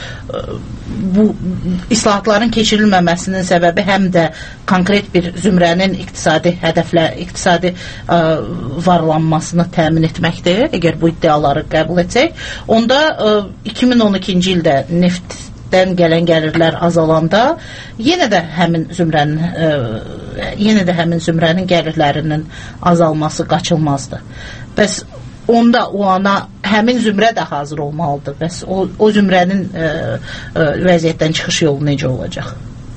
bu islahatların keçirilməməsinin səbəbi həm də konkret bir zümrənin iqtisadi hədəflə, iqtisadi ə, varlanmasını təmin etməkdir. Əgər bu iddiaları qəbul etsək, onda ə, iki min on ikinci ildə neftdən gələn gəlirlər azalanda yenə də həmin zümrənin ə, yenə də həmin zümrənin gəlirlərinin azalması qaçılmazdır. Bəs onda o ana həmin zümrə də hazır olmalıdır. Bəs o, o zümrənin ə, ə, vəziyyətdən çıxış yolu necə olacaq?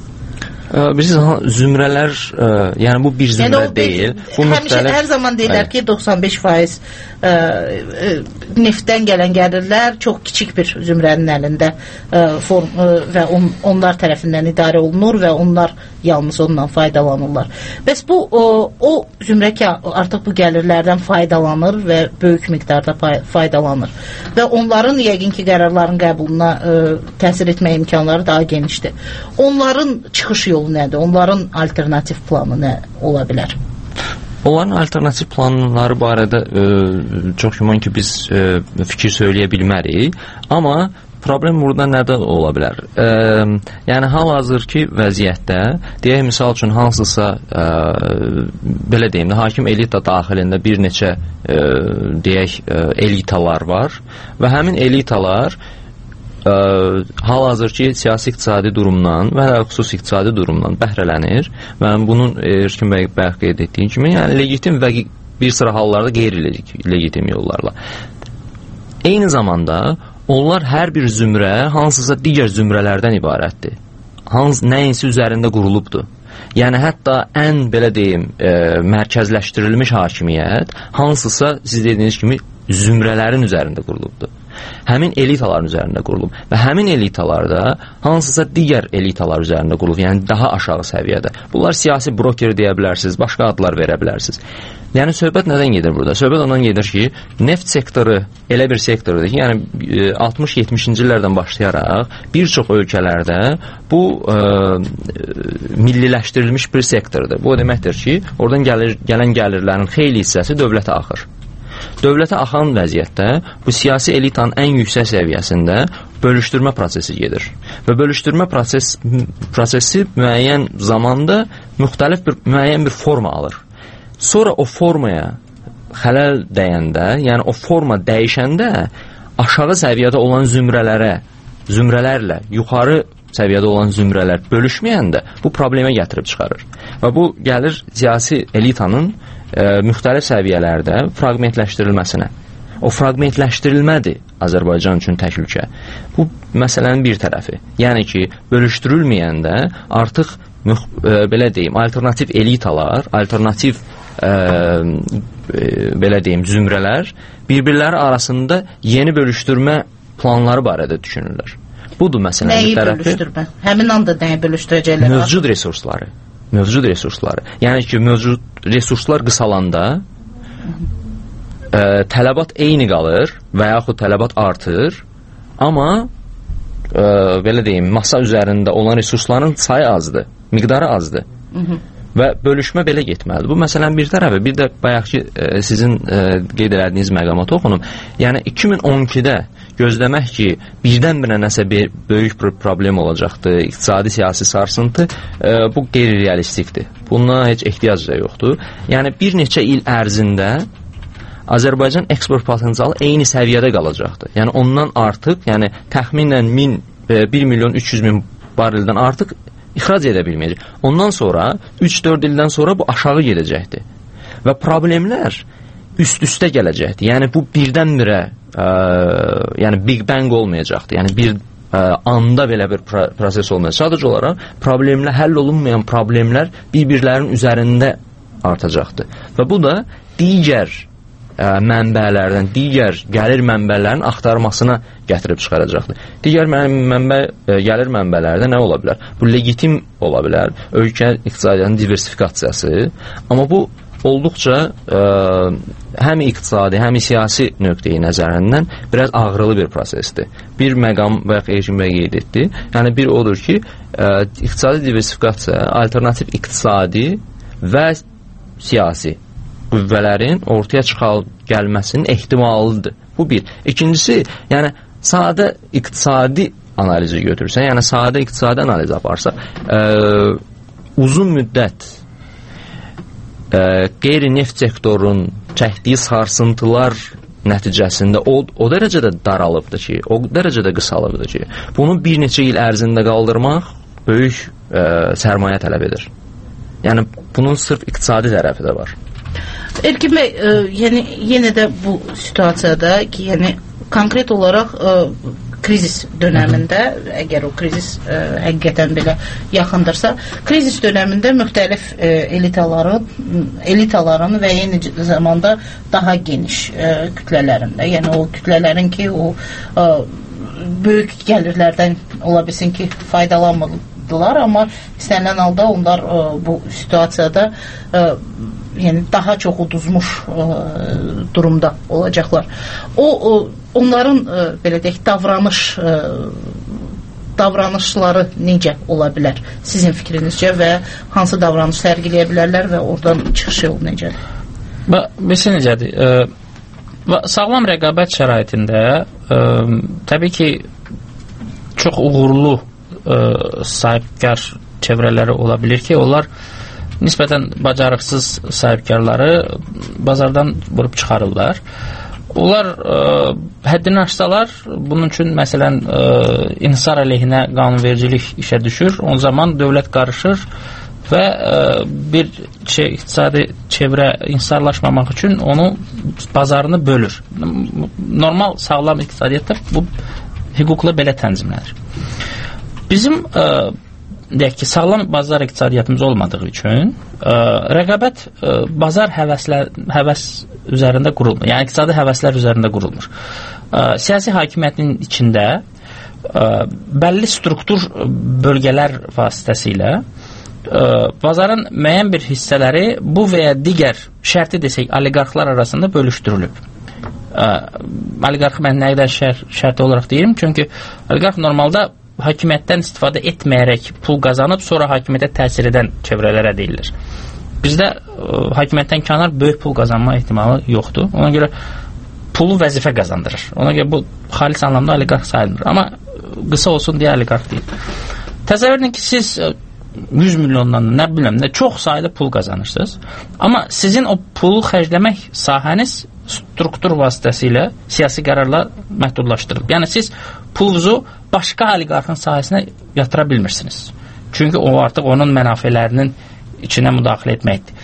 Bilirsiniz, zümrələr, ə, yəni bu bir zümrə yəni deyil. Bu həmişə, müxtəlif... Hər zaman deyirlər ki, doxsan beş faiz ə, ə, neftdən gələn gəlirlər çox kiçik bir zümrənin əlində ə, form, ə, və on, onlar tərəfindən idarə olunur və onlar yalnız ondan faydalanırlar. Bəs bu o, o zümrə ki, artıq bu gəlirlərdən faydalanır və böyük miqdarda faydalanır və onların yəqin ki, qərarların qəbuluna ə, təsir etmə imkanları daha genişdir. Onların çıxış yolu nədir? Onların alternativ planı nə ola bilər? Onların alternativ planları barədə e, çox güman ki, biz e, fikir söyləyə bilmərik, amma problem burada nədə ola bilər? E, yəni, hal-hazırki vəziyyətdə, deyək, misal üçün, hansısa e, belə deyim də, hakim elita daxilində bir neçə e, deyək, e, elitalar var və həmin elitalar Ə, hal-hazırki siyasi-iqtisadi durumdan və ya xüsusi iqtisadi durumdan bəhrələnir və bunun Erkin bəy bəyə qeyd etdiyi kimi, yəni legitim və bir sıra hallarda qeyri-legitim yollarla. Eyni zamanda onlar hər bir zümrə hansısa digər zümrələrdən ibarətdir. Hans nəyinsə üzərində qurulubdur. Yəni hətta ən belə deyim e, mərkəzləşdirilmiş hakimiyyət hansısa siz dediyiniz kimi zümrələrin üzərində qurulubdur. Həmin elitaların üzərində qurulub və həmin elitalarda hansısa digər elitalar üzərində qurulub, yəni daha aşağı səviyyədə. Bunlar siyasi broker deyə bilərsiniz, başqa adlar verə bilərsiniz. Yəni söhbət nədən gedir burada? Söhbət ondan gedir ki, neft sektoru elə bir sektordur ki, yəni altmış yetmişinci illərdən başlayaraq bir çox ölkələrdə bu ə, milliləşdirilmiş bir sektordur. Bu o deməkdir ki, oradan gəlir, gələn gəlirlərin xeyli hissəsi dövlətə axır. Dövlətə axan vəziyyətdə bu siyasi elitanın ən yüksək səviyyəsində bölüşdürmə prosesi gedir. Və bölüşdürmə proses, prosesi müəyyən zamanda müxtəlif bir, müəyyən bir forma alır. Sonra o formaya xələl dəyəndə, yəni o forma dəyişəndə aşağı səviyyədə olan zümrələrə, zümrələrlə yuxarı səviyyədə olan zümrələr bölüşməyəndə bu problemə gətirib çıxarır. Və bu gəlir siyasi elitanın ə, müxtəlif səviyyələrdə fraqmentləşdirilməsinə. o fraqmentləşdirilmədir Azərbaycan üçün təhlükə. Bu məsələnin bir tərəfi. Yəni ki, bölüşdürülməyəndə artıq müx, e, belə deyim, alternativ elitalar, alternativ e, e, belə deyim, zümrələr bir-birləri arasında yeni bölüşdürmə planları barədə düşünürlər. Budur məsələnin nəyi bir tərəfi. Nəyi bölüşdürmə? Həmin anda nəyi bölüşdürəcəklər? Mövcud resursları. Mövcud resursları. Yəni ki, mövcud resurslar qısalanda ə, tələbat eyni qalır və yaxud tələbat artır, amma ə, belə deyim, masa üzərində olan resursların sayı azdır, miqdarı azdır. Hı -hı. Və bölüşmə belə getməlidir. Bu məsələnin bir tərəfi, bir də bayaqki ə, sizin ə, qeyd elədiyiniz məqama toxunum. Yəni iki min on ikidə gözləmək ki, birdən-birə nəsə bir böyük bir problem olacaqdır, iqtisadi siyasi sarsıntı, e, bu qeyri-realistikdir. Buna heç ehtiyac da yoxdur. Yəni bir neçə il ərzində Azərbaycan eksport potensialı eyni səviyyədə qalacaqdır. Yəni ondan artıq, yəni təxminən min, bir milyon üç yüz min barildən artıq ixrac edə bilməyəcək. Ondan sonra üç dörd ildən sonra bu aşağı gedəcəkdir. Və problemlər üst-üstə gələcəkdir. Yəni bu birdən-birə Ə, yəni Big Bang olmayacaqdır. Yəni bir ə, anda belə bir pro proses olmayacaq. Sadəcə olaraq problemlə həll olunmayan problemlər bir-birlərinin üzərində artacaqdır. Və bu da digər ə, mənbələrdən, digər gəlir mənbələrinin axtarmasına gətirib çıxaracaqdır. Digər mənbə, ə, gəlir mənbələrdə nə ola bilər? Bu legitim ola bilər. Ölkə iqtisadiyyatının diversifikasiyası. Amma bu olduqca ə, həm iqtisadi, həm siyasi nöqteyi nəzərindən biraz ağrılı bir prosesdir. Bir məqam və Elçin bəy qeyd etdi. Yəni bir odur ki, ə, iqtisadi diversifikasiya alternativ iqtisadi və siyasi qüvvələrin ortaya çıxal gəlməsinin ehtimalıdır. Bu bir. İkincisi, yəni sadə iqtisadi analizi götürsən, yəni sadə iqtisadi analiz aparsa, ə, uzun müddət qeyri-neft sektorun çəkdiyi sarsıntılar nəticəsində o, o dərəcədə daralıbdır ki, o dərəcədə qısalıbdır ki, bunu bir neçə il ərzində qaldırmaq böyük ə, sərmayə tələb edir. Yəni, bunun sırf iqtisadi tərəfi də var. Erkin bəy, ə, yəni, yenə də bu situasiyada ki, yəni, konkret olaraq ə, krizis dönəmində, əgər o krizis ə, həqiqətən belə yaxındırsa, krizis dönəmində müxtəlif ə, elitaların, elitaların və eyni zamanda daha geniş ə, kütlələrində, yəni o kütlələrin ki, o ə, böyük gəlirlərdən ola bilsin ki, faydalanmadılar, amma istənilən halda onlar ə, bu situasiyada ə, yəni daha çox uduzmuş ə, durumda olacaqlar. O, o onların ə, belə deyək, davranış ə, davranışları necə ola bilər sizin fikrinizcə və hansı davranış sərgiləyə bilərlər və oradan çıxış yolu necədir? Bilsin necədir? Ə, sağlam rəqabət şəraitində ə, təbii ki, çox uğurlu ə, sahibkar çevrələri ola bilir ki, onlar nisbətən bacarıqsız sahibkarları bazardan vurub çıxarırlar. Onlar ə, həddini aşsalar, bunun üçün məsələn ə, inhisar əleyhinə qanunvericilik işə düşür. O zaman dövlət qarışır və ə, bir şey, iqtisadi çevrə inhisarlaşmamaq üçün onu bazarını bölür. Normal sağlam iqtisadiyyatda bu hüquqla belə tənzimlənir. Bizim ə, deyək ki, sağlam bazar iqtisadiyyatımız olmadığı üçün ə, rəqabət ə, bazar həvəslər, həvəs üzərində qurulmur. Yəni iqtisadi həvəslər üzərində qurulmur. Ə, siyasi hakimiyyətin içində ə, bəlli struktur bölgələr vasitəsilə ə, bazarın müəyyən bir hissələri bu və ya digər şərti desək oliqarxlar arasında bölüşdürülüb. Ə, oliqarxı mən nə qədər şər, şərti olaraq deyirəm, çünki oliqarx normalda hakimiyyətdən istifadə etməyərək pul qazanıb, sonra hakimiyyətə təsir edən çevrələrə deyilir. Bizdə ə, hakimiyyətdən kənar böyük pul qazanma ehtimalı yoxdur. Ona görə pulu vəzifə qazandırır. Ona görə bu xalis anlamda oliqarx sayılmır. Amma qısa olsun deyə oliqarx deyil. Təsəvvür edin ki, siz yüz milyondan nə biləm, nə çox sayda pul qazanırsınız. Amma sizin o pulu xərcləmək sahəniz struktur vasitəsilə siyasi qərarla məhdudlaşdırılıb. Yəni siz pulunuzu başqa oliqarxın sahəsinə yatıra bilmirsiniz. Çünki o artıq onun mənafelərinin içinə müdaxilə etməkdir.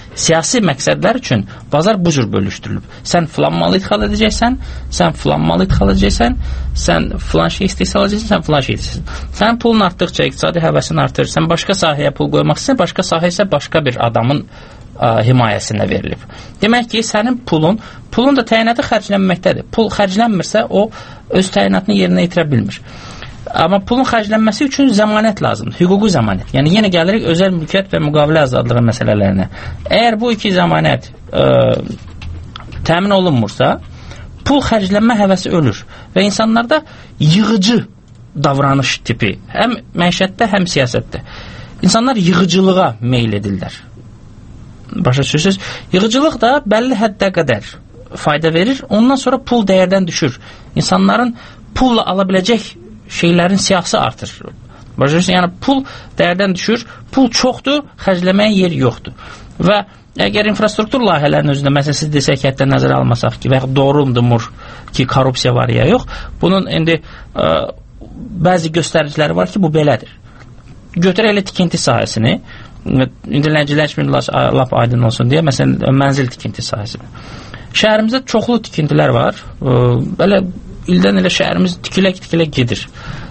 siyasi məqsədlər üçün bazar bu cür bölüşdürülüb. Sən filan malı idxal edəcəksən, sən filan malı idxal edəcəksən, sən filan şey istehsal edəcəksən, sən filan şey istehsal. Sən pulun artdıqca iqtisadi həvəsin artır, sən başqa sahəyə pul qoymaq istəyirsən, başqa sahə isə başqa bir adamın ə, himayəsində verilib. Demək ki, sənin pulun, pulun da təyinatı xərclənməkdədir. Pul xərclənmirsə, o öz təyinatını yerinə yetirə bilmir. Amma pulun xərclənməsi üçün zəmanət lazımdır, hüquqi zəmanət. Yəni, yenə gəlirik özəl mülkiyyət və müqavilə azadlığı məsələlərinə. Əgər bu iki zəmanət ə, təmin olunmursa, pul xərclənmə həvəsi ölür və insanlarda yığıcı davranış tipi, həm məişətdə, həm siyasətdə. İnsanlar yığıcılığa meyl edirlər. Başa düşürsünüz? Yığıcılıq da bəlli həddə qədər fayda verir, ondan sonra pul dəyərdən düşür. İnsanların pulla ala biləcək şeylərin siyahısı artır. Başa yəni pul dəyərdən düşür, pul çoxdur, xərcləməyə yer yoxdur. Və əgər infrastruktur layihələrinin özündə, məsələn, siz desək ki, hətta nəzərə almasaq ki, və doğrumdurmur ki, korrupsiya var ya yox, bunun indi ə, bəzi göstəriciləri var ki, bu belədir. Götür elə tikinti sahəsini, indi ləngiləşmir, lap aydın olsun deyə, məsələn, mənzil tikinti sahəsini. Şəhərimizdə çoxlu tikintilər var, ə, belə ildən elə şəhərimiz tikilək-tikilək gedir.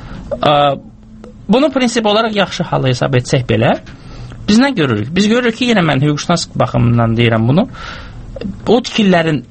Bunu prinsip olaraq yaxşı halı hesab etsək belə, biz nə görürük? Biz görürük ki, yenə mən hüquqşünas baxımından deyirəm bunu, o tikillərin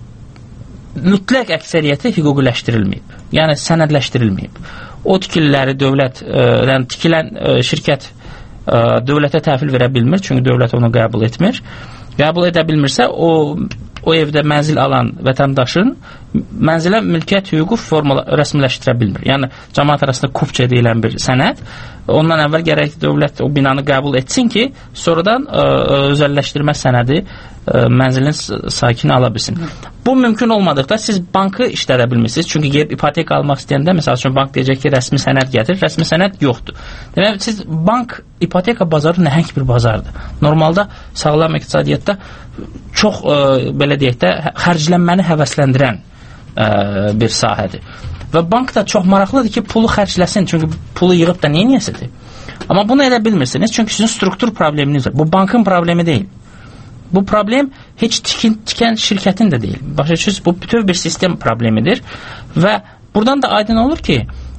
mütləq əksəriyyəti hüquqiləşdirilməyib, yəni sənədləşdirilməyib. O tikilləri dövlət, yəni tikilən şirkət dövlətə təhvil verə bilmir, çünki dövlət onu qəbul etmir. Qəbul edə bilmirsə, o o evdə mənzil alan vətəndaşın mənzilə mülkiyyət hüququ formula rəsmiləşdirə bilmir. Yəni, cəmaət arasında kupça deyilən bir sənəd, ondan əvvəl gərək dövlət o binanı qəbul etsin ki, sonradan ə, özəlləşdirmə sənədi ə, mənzilin sakini ala bilsin. Bu mümkün olmadıqda siz bankı işlədə bilmirsiniz. Çünki gelib ipoteka almaq istəyəndə, məsəl üçün bank deyəcək ki, rəsmi sənəd gətir, rəsmi sənəd yoxdur. Demək, siz bank, ipoteka bazarı nəhəng bir bazardır. Normalda sağlam iqtisadiyyatda çox ə, belə deyək də xərclənməni həvəsləndirən ə, bir sahədir. Və bank da çox maraqlıdır ki, pulu xərcləsin, çünki pulu yığıb da neyniyəsidir. Amma bunu edə bilmirsiniz, çünki sizin struktur probleminiz var. Bu bankın problemi deyil. Bu problem heç tikin, tikən şirkətin də deyil. Başa düşürsünüz, bu bütöv bir sistem problemidir və buradan da aydın olur ki,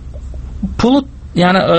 pulu, yəni ə,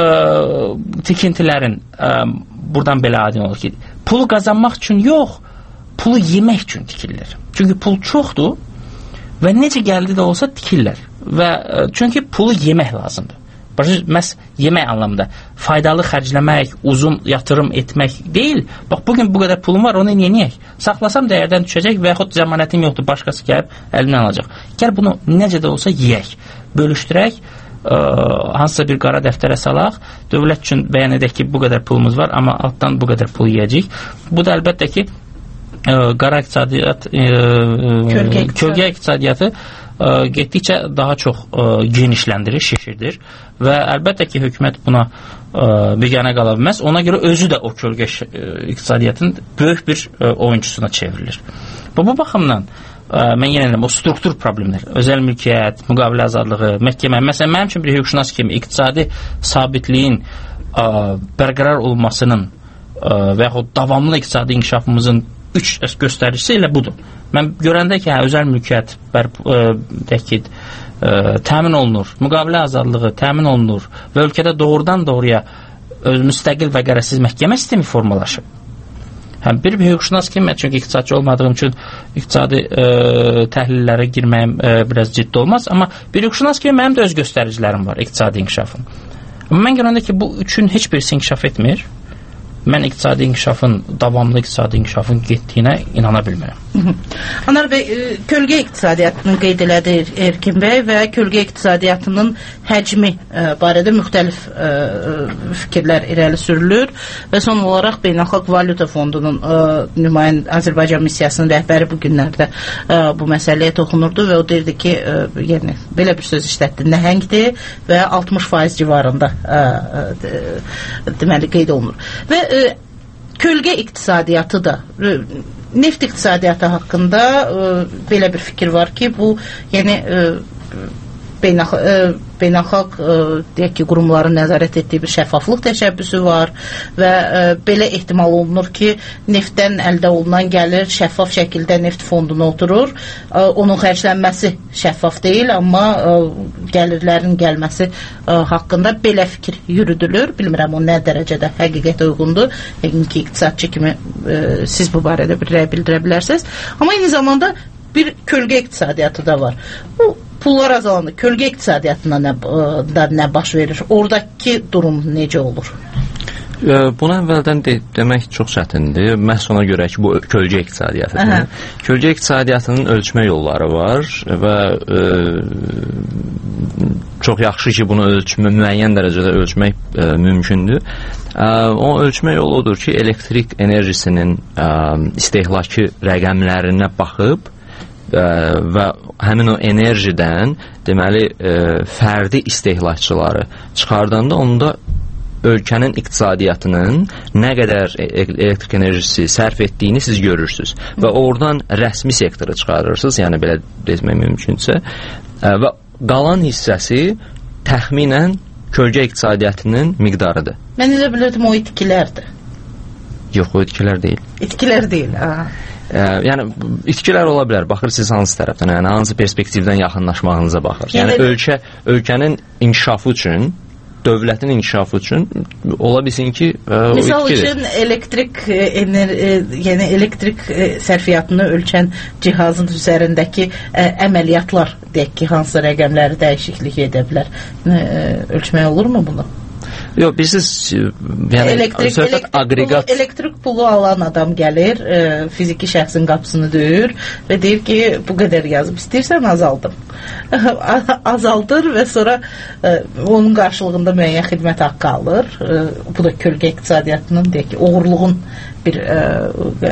tikintilərin ə, buradan belə aydın olur ki, pulu qazanmaq üçün yox, pulu yemək üçün tikirlər. Çünki pul çoxdur və necə gəldi də olsa tikirlər. Və ə, çünki pulu yemək lazımdır. Başa məhz yemək anlamında faydalı xərcləmək, uzun yatırım etmək deyil. Bax, bugün bu qədər pulum var, onu niyə niyək? Saxlasam dəyərdən düşəcək və yaxud zəmanətim yoxdur, başqası gəlib əlimdən alacaq. Gəl bunu necə də olsa yeyək, bölüşdürək, ə, hansısa bir qara dəftərə salaq, dövlət üçün bəyan edək ki, bu qədər pulumuz var, amma altdan bu qədər pul yiyəcək. Bu da əlbəttə ki, ə, qara iqtisadiyyat, ə, kölgə, kölgə iqtisadiyyatı ə, getdikcə daha çox ə, genişləndirir, şişirdir və əlbəttə ki, hökumət buna ə, biganə qala bilməz. Ona görə özü də o kölgə ə, iqtisadiyyatın böyük bir ə, oyuncusuna çevrilir. Bu, bu baxımdan ə, mən yenə deyim, o struktur problemlər, özəl mülkiyyət, müqavilə azadlığı, məhkəmə, məsələn, mənim üçün bir hüquqşünas kimi iqtisadi sabitliyin ə, bərqərar olmasının ə, və yaxud davamlı iqtisadi inkişafımızın üç göstəricisi elə budur. Mən görəndə ki, hə, özəl mülkiyyət bər, ə, ki, ə, təmin olunur, müqavilə azadlığı təmin olunur və ölkədə doğrudan doğruya öz müstəqil və qərəzsiz məhkəmə sistemi formalaşıb. Həm bir bir hüquqşünas kimi, çünki iqtisadçı olmadığım üçün iqtisadi ə, təhlillərə girməyim ə, biraz ciddi olmaz, amma bir hüquqşünas kimi mənim də öz göstəricilərim var iqtisadi inkişafın. Amma mən görəndə ki, bu üçün heç birisi inkişaf etmir. Mən iqtisadi inkişafın, davamlı iqtisadi inkişafın getdiyinə inana bilmirəm. Anar bəy, kölgə iqtisadiyyatını qeyd elədi Erkin bəy və kölgə iqtisadiyyatının həcmi ə, barədə müxtəlif ə, fikirlər irəli sürülür və son olaraq Beynəlxalq Valyuta Fondunun ə, nümayən Azərbaycan missiyasının rəhbəri bu günlərdə ə, bu məsələyə toxunurdu və o deyirdi ki, ə, yəni, belə bir söz işlətdi, nəhəngdir və altmış faiz civarında ə, ə, deməli qeyd olunur. Və ə, kölgə iqtisadiyyatı da ə, neft iqtisadiyyatı haqqında ə, belə bir fikir var ki, bu yəni ə, beynəlxalq, e, beynəlxalq e, deyək ki, qurumların nəzarət etdiyi bir şəffaflıq təşəbbüsü var və e, belə ehtimal olunur ki, neftdən əldə olunan gəlir şəffaf şəkildə neft fonduna oturur. E, onun xərclənməsi şəffaf deyil, amma e, gəlirlərin gəlməsi e, haqqında belə fikir yürüdülür. Bilmirəm o nə dərəcədə həqiqətə uyğundur. Yəqin ki, iqtisadçı kimi e, siz bu barədə bir rəy bildirə bilərsiniz. Amma eyni zamanda bir kölgə iqtisadiyyatı da var. Bu pullar azalanda kölgə iqtisadiyyatına nə, da nə baş verir? Oradakı durum necə olur? Buna əvvəldən de, demək çox çətindir. Məhz ona görə ki, bu kölgə iqtisadiyyatıdır. Kölgə iqtisadiyyatının ölçmə yolları var və e, çox yaxşı ki, bunu ölçmə, müəyyən dərəcədə ölçmək e, mümkündür. E, o ölçmə yolu odur ki, elektrik enerjisinin e, istehlakı rəqəmlərinə baxıb e, və həmin o enerjidən deməli e, fərdi istehlakçıları çıxardanda onda ölkənin iqtisadiyyatının nə qədər elektrik enerjisi sərf etdiyini siz görürsünüz və oradan rəsmi sektoru çıxarırsınız, yəni belə demək mümkünsə, və qalan hissəsi təxminən kölgə iqtisadiyyatının miqdarıdır. Mən elə bilirdim o itkilərdir. Yox, o itkilər deyil. İtkilər deyil, ha. Yəni itkilər ola bilər. Baxır siz hansı tərəfdən, yəni hansı perspektivdən yaxınlaşmağınıza baxır. Yəni, yəni ölkə ölkənin inkişafı üçün, dövlətin inkişafı üçün ola bilsin ki, ə, misal üçün elektrik ener, e, yəni elektrik e, sərfiyyatını ölçən cihazın üzərindəki ə, əməliyyatlar deyək ki, hansı rəqəmləri dəyişiklik edə bilər. E, ölçmək olurmu bunu? Yox, bilirsiniz, yəni elektrik, elektrik, aqreqat... pulu, elektrik pulu alan adam gəlir, e, fiziki şəxsin qapısını döyür və deyir ki, bu qədər yazıb, istəyirsən azaldım. Azaldır və sonra e, onun qarşılığında müəyyən xidmət haqqı alır. E, bu da kölgə iqtisadiyyatının, deyək ki, oğurluğun bir e, e,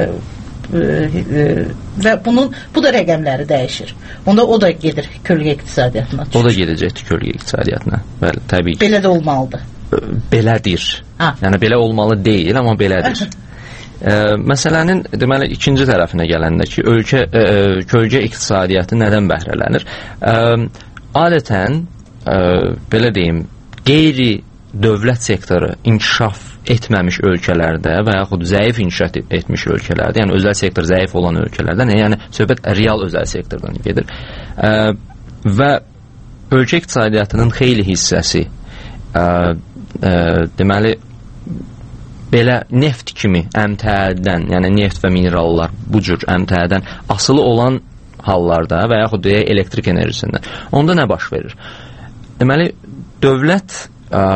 e, və bunun, bu da rəqəmləri dəyişir. Onda o da gedir kölgə iqtisadiyyatına. O da gedəcəkdir kölgə iqtisadiyyatına. Bəli, təbii ki. Belə də olmalıdır. Belədir. Ha. Yəni belə olmalı deyil, amma belədir. e, məsələnin deməli ikinci tərəfinə gələndə ki, ölkə e, kölgə iqtisadiyyatı nədən bəhrələnir? E, adətən e, belə deyim, qeyri dövlət sektoru inkişaf etməmiş ölkələrdə və yaxud zəif inkişaf etmiş ölkələrdə, yəni özəl sektor zəif olan ölkələrdə, yəni söhbət real özəl sektordan gedir. E, və ölkə iqtisadiyyatının xeyli hissəsi e, e, deməli belə neft kimi əmtəədən, yəni neft və minerallar bu cür əmtəədən asılı olan hallarda və yaxud deyək elektrik enerjisindən. Onda nə baş verir? Deməli, dövlət ə,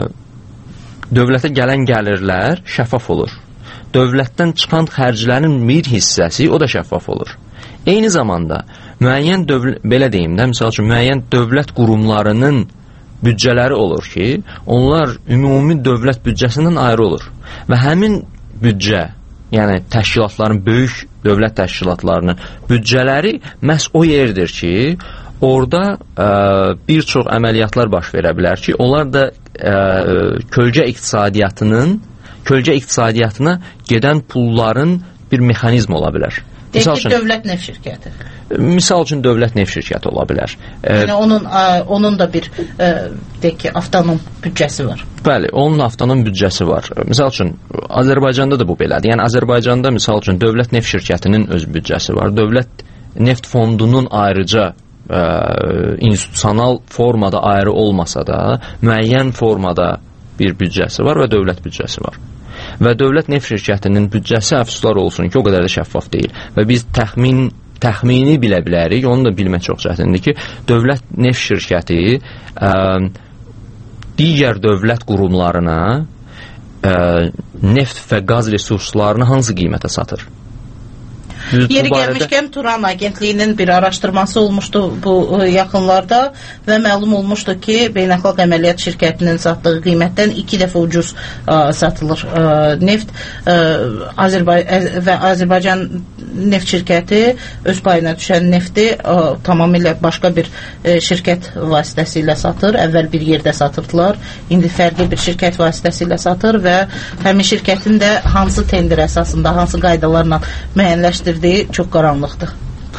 dövlətə gələn gəlirlər şəffaf olur. Dövlətdən çıxan xərclərin bir hissəsi o da şəffaf olur. Eyni zamanda müəyyən dövlət, belə deyim də, misal üçün müəyyən dövlət qurumlarının büdcələri olur ki, onlar ümumi dövlət büdcəsindən ayrı olur. Və həmin büdcə, yəni təşkilatların, böyük dövlət təşkilatlarının büdcələri məhz o yerdir ki, orada ə, bir çox əməliyyatlar baş verə bilər ki, onlar da ə, kölgə iqtisadiyyatının, kölgə iqtisadiyyatına gedən pulların bir mexanizm ola bilər. Deyək ki, dövlət neft şirkəti. Misal üçün dövlət neft şirkəti ola bilər. Yəni onun, onun da bir deyək ki, avtonom büdcəsi var. Bəli, onun avtonom büdcəsi var. Misal üçün Azərbaycanda da bu belədir. Yəni Azərbaycanda misal üçün dövlət neft şirkətinin öz büdcəsi var. Dövlət neft fondunun ayrıca ə, institusional formada ayrı olmasa da müəyyən formada bir büdcəsi var və dövlət büdcəsi var. Və dövlət neft şirkətinin büdcəsi əfsuslar olsun ki, o qədər də şəffaf deyil. Və biz təxmin təxmini bilə bilərik, onu da bilmək çox çətindir ki, dövlət neft şirkəti ə, digər dövlət qurumlarına ə, neft və qaz resurslarını hansı qiymətə satır? Yeri gəlmişkən Turan Agentliyinin bir araşdırması olmuşdu bu yaxınlarda və məlum olmuşdu ki, beynəlxalq əməliyyat şirkətinin satdığı qiymətdən iki dəfə ucuz ə, satılır ə, neft ə, Azərbay və Azərbaycan neft şirkəti öz payına düşən nefti ə, tamamilə başqa bir ə, şirkət vasitəsilə satır. Əvvəl bir yerdə satırdılar, indi fərqli bir şirkət vasitəsilə satır və həmin şirkətin də hansı tender əsasında, hansı qaydalarla müəyyənləşdirdiyi çox qaranlıqdır.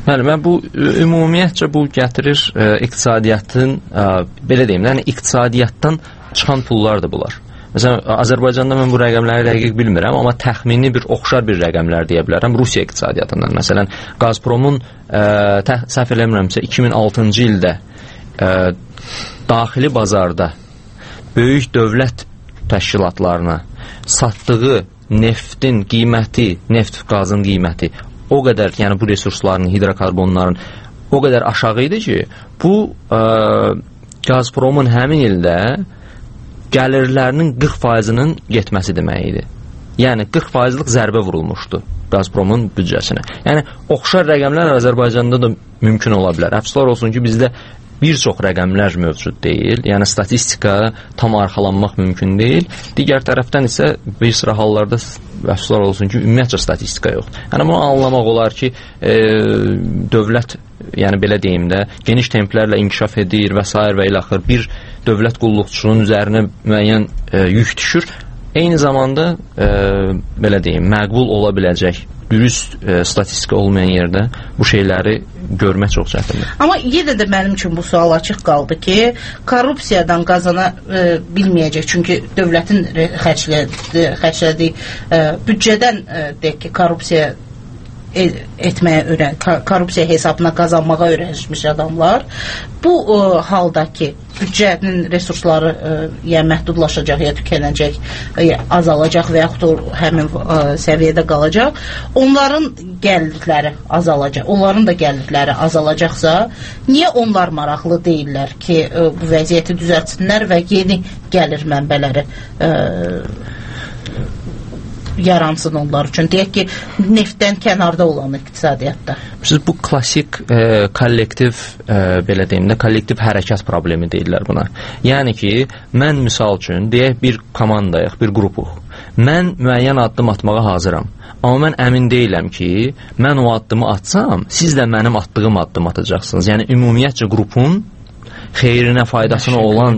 Bəli, mən bu ümumiyyətcə bu gətirir ə, iqtisadiyyatın ə, belə deyim, yəni iqtisadiyyatdan çıxan pullardır bunlar. Məsələn, Azərbaycanda mən bu rəqəmləri dəqiq bilmirəm, amma təxmini bir oxşar bir rəqəmlər deyə bilərəm Rusiya iqtisadiyyatından. Məsələn, Gazpromun ə, səhv eləmirəmsə iki min altıncı ildə ə, daxili bazarda böyük dövlət təşkilatlarına satdığı neftin qiyməti, neft qazın qiyməti o qədər, yəni bu resursların, hidrokarbonların o qədər aşağı idi ki, bu ə, Gazpromun həmin ildə gəlirlərinin qırx faizinin getməsi demək idi. Yəni qırx faizlik zərbə vurulmuşdu Gazpromun büdcəsinə. Yəni oxşar rəqəmlər Azərbaycanda da mümkün ola bilər. Əfsuslar olsun ki, bizdə bir çox rəqəmlər mövcud deyil. Yəni statistika tam arxalanmaq mümkün deyil. Digər tərəfdən isə bir sıra hallarda əfsuslar olsun ki, ümumiyyətcə statistika yoxdur. Yəni bunu anlamaq olar ki, e, dövlət, yəni belə deyim də, geniş templərlə inkişaf edir və s. və ilə axır bir dövlət qulluqçunun üzərinə müəyyən e, yük düşür. Eyni zamanda e, belə deyim, məqbul ola biləcək, dürüst e, statistika olmayan yerdə bu şeyləri görmək çox çətindir. Amma yenə də mənim üçün bu sual açıq qaldı ki, korrupsiyadan qazana e, bilməyəcək. Çünki dövlətin xərclədiyi, xərclədiyi e, büdcədən e, deyək ki, korrupsiya etməyə öyrən, korrupsiya hesabına qazanmağa öyrənmiş adamlar bu ə, haldakı büdcənin resursları ə, ya məhdudlaşacaq, ya tükənəcək, ya azalacaq və yaxud o həmin ə, səviyyədə qalacaq. Onların gəlirləri azalacaq. Onların da gəlirləri azalacaqsa, niyə onlar maraqlı deyirlər ki, ə, bu vəziyyəti düzəltsinlər və yeni gəlir mənbələri ə, yaransın onlar üçün. Deyək ki, neftdən kənarda olan iqtisadiyyatda. Siz bu klassik e, kollektiv e, belə deyim də, kollektiv hərəkat problemi deyirlər buna. Yəni ki, mən misal üçün deyək bir komandayıq, bir qrupuq. Mən müəyyən addım atmağa hazıram. Amma mən əmin deyiləm ki, mən o addımı atsam, siz də mənim attığım addım atacaqsınız. Yəni ümumiyyətcə qrupun xeyrinə, faydasına olan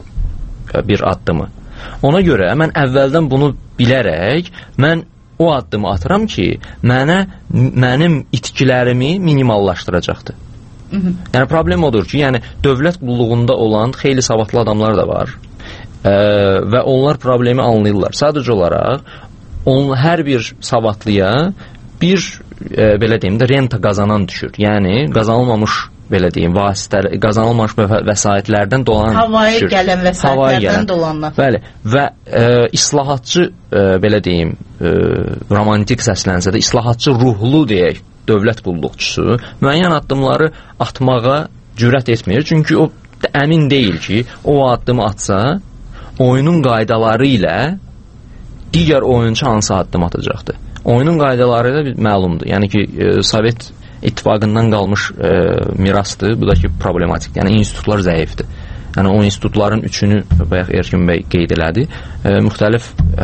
bir addımı. Ona görə mən əvvəldən bunu bilərək, mən o addımı atıram ki, mənə, mənim itkilərimi minimallaşdıracaqdır. Hı -hı. Yəni problem odur ki, yəni dövlət qulluğunda olan xeyli savadlı adamlar da var e, və onlar problemi anlayırlar. Sadəcə olaraq on, hər bir savadlıya bir e, belə deyim də renta qazanan düşür. Yəni qazanılmamış belə deyim, vasitə, qazanılmamış vəsaitlərdən dolan havaya düşür. gələn vəsaitlərdən dolanlar. Bəli, və e, islahatçı, e, belə deyim, e, romantik səslənsə də, islahatçı ruhlu deyək, dövlət qulluqçusu müəyyən addımları atmağa cürət etmir. Çünki o əmin deyil ki, o addımı atsa, oyunun qaydaları ilə digər oyuncu hansı addım atacaqdır. Oyunun qaydaları da məlumdur. Yəni ki, e, Sovet İttifaqından qalmış e, mirasdır. Bu da ki, problematik. Yəni, institutlar zəifdir. Yəni, o institutların üçünü bayaq Erkin bəy qeyd elədi. E, müxtəlif e,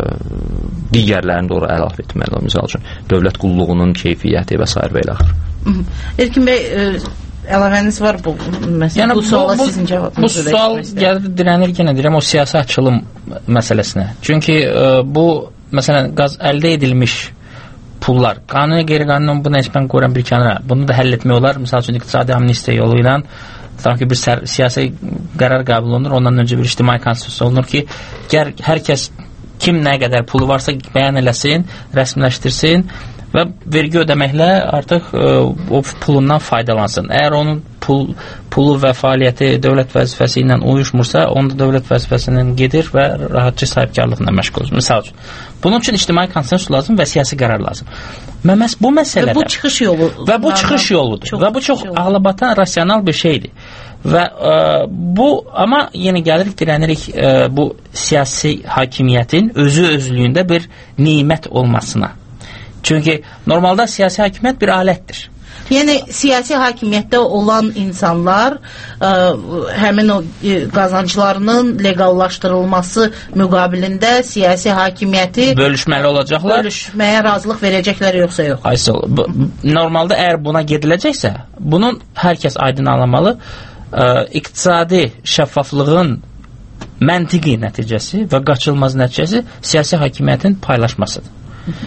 digərlərini də oraya əlavə etməli. Misal üçün, dövlət qulluğunun keyfiyyəti və s. və ilə axır. Erkin bəy, e, əlavəniz var bu məsələ? Yəni, bu suala bu, sizin cavabınızı bu sual gəldi, dirənir yenə deyirəm o siyasi açılım məsələsinə. Çünki e, bu, məsələn, qaz əldə edilmiş pullar, qanuni, qeyri-qanuni bu nəsbən qoyuran bir kənara. Bunu da həll etmək olar. Misal üçün, iqtisadi amnistiya yolu ilə sanki bir sər, siyasi qərar qəbul olunur. Ondan öncə bir ictimai konstitusiya olunur ki, gəl, hər kəs kim nə qədər pulu varsa bəyan eləsin, rəsmiləşdirsin və vergi ödəməklə artıq ə, o pulundan faydalansın. Əgər onun pul, pulu və fəaliyyəti dövlət vəzifəsi ilə uyuşmursa, onda dövlət vəzifəsindən gedir və rahatçı sahibkarlıqla məşğul olur. Misal üçün, bunun üçün ictimai konsensus lazım və siyasi qərar lazım. Məməs bu məsələdə və bu çıxış yolu və bu çıxış yoludur. Çox və bu çox ağlabatan, rasional bir şeydir. Və ə, bu, amma yenə gəlirik, dirənirik ə, bu siyasi hakimiyyətin özü özlüyündə bir nimət olmasına. Çünki normalda siyasi hakimiyyət bir alətdir. Yəni siyasi hakimiyyətdə olan insanlar ə, həmin o ə, qazanclarının legallaşdırılması müqabilində siyasi hakimiyyəti bölüşməli olacaqlar. Bölüşməyə razılıq verəcəklər yoxsa yox? Hayır, normalda əgər buna gediləcəksə, bunun hər kəs aydın anlamalı. Ə, iqtisadi şəffaflığın məntiqi nəticəsi və qaçılmaz nəticəsi siyasi hakimiyyətin paylaşmasıdır.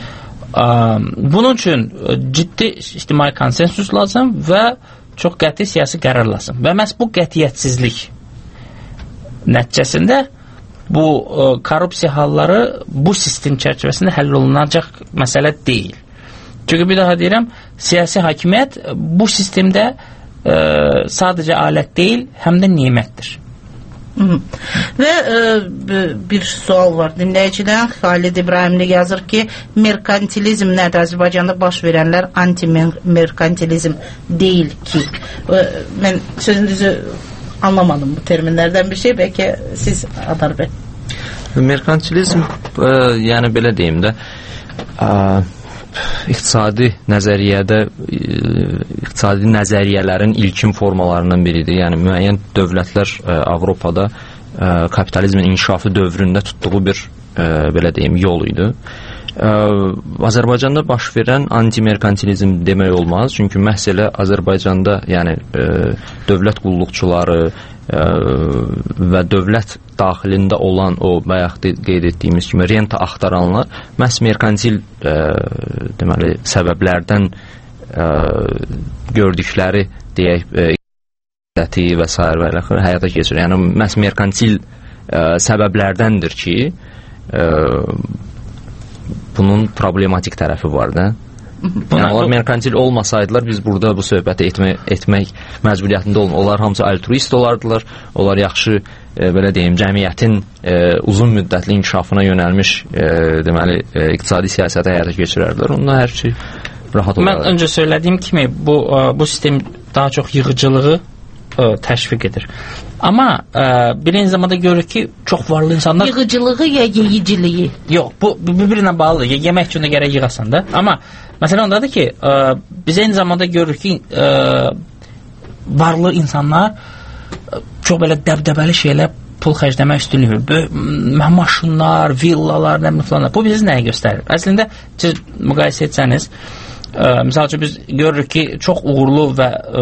Bunun üçün ciddi ictimai konsensus lazım və çox qəti siyasi qərar lazım. Və məhz bu qətiyyətsizlik nəticəsində bu korrupsiya halları bu sistem çərçivəsində həll olunacaq məsələ deyil. Çünki bir daha deyirəm, siyasi hakimiyyət bu sistemdə e, sadəcə alət deyil, həm də nimətdir. Və e, bir sual var dinləyicidən. Xalid İbrahimli yazır ki, merkantilizm nədir? Azərbaycanda baş verənlər anti-merkantilizm deyil ki. E, mən sözünüzü anlamadım bu terminlərdən bir şey. Bəlkə siz Adar bəy. Merkantilizm, e, yəni belə deyim də, e, iqtisadi nəzəriyyədə e, iqtisadi nəzəriyyələrin ilkin formalarından biridir. Yəni müəyyən dövlətlər e, Avropada e, kapitalizmin inkişafı dövründə tutduğu bir e, belə deyim yol idi. E, Azərbaycanda baş verən anti-merkantilizm demək olmaz. Çünki məhz elə Azərbaycanda yəni e, dövlət qulluqçuları e, və dövlət daxilində olan o bayaq qeyd etdiyimiz kimi renta axtaranlar məhz merkantil e, deməli səbəblərdən e, gördükləri deyək e, və s. və ilə həyata keçirir. Yəni məhz merkantil e, səbəblərdəndir ki e, bunun problematik tərəfi var da. Yəni onlar merkantil olmasaydılar biz burada bu söhbəti etmək, etmək məcburiyyətində olun. Onlar hamısı altruist olardılar. Onlar yaxşı e, belə deyim cəmiyyətin e, uzun müddətli inkişafına yönəlmiş e, deməli e, iqtisadi siyasətə həyata keçirərdilər. Ondan hər şey rahat olardı. Mən öncə söylədiyim kimi bu bu sistem daha çox yığıcılığı ə, təşviq edir. Amma ə, birinci zamanda görürük ki, çox varlı insanlar... Yığıcılığı ya yeyiciliyi? Yox, bu bir-birinə bağlıdır. Yemək üçün də gərək yığasan da. Amma məsələ ondadır ki, ə, biz eyni zamanda görürük ki, ə, varlı insanlar ə, çox belə dəbdəbəli şeylər pul xərcləmək üstünlüyür. Maşınlar, villalar, nə falan. Bu bizi nəyə göstərir? Əslində, siz müqayisə etsəniz, ə, misal üçün biz görürük ki, çox uğurlu və ə,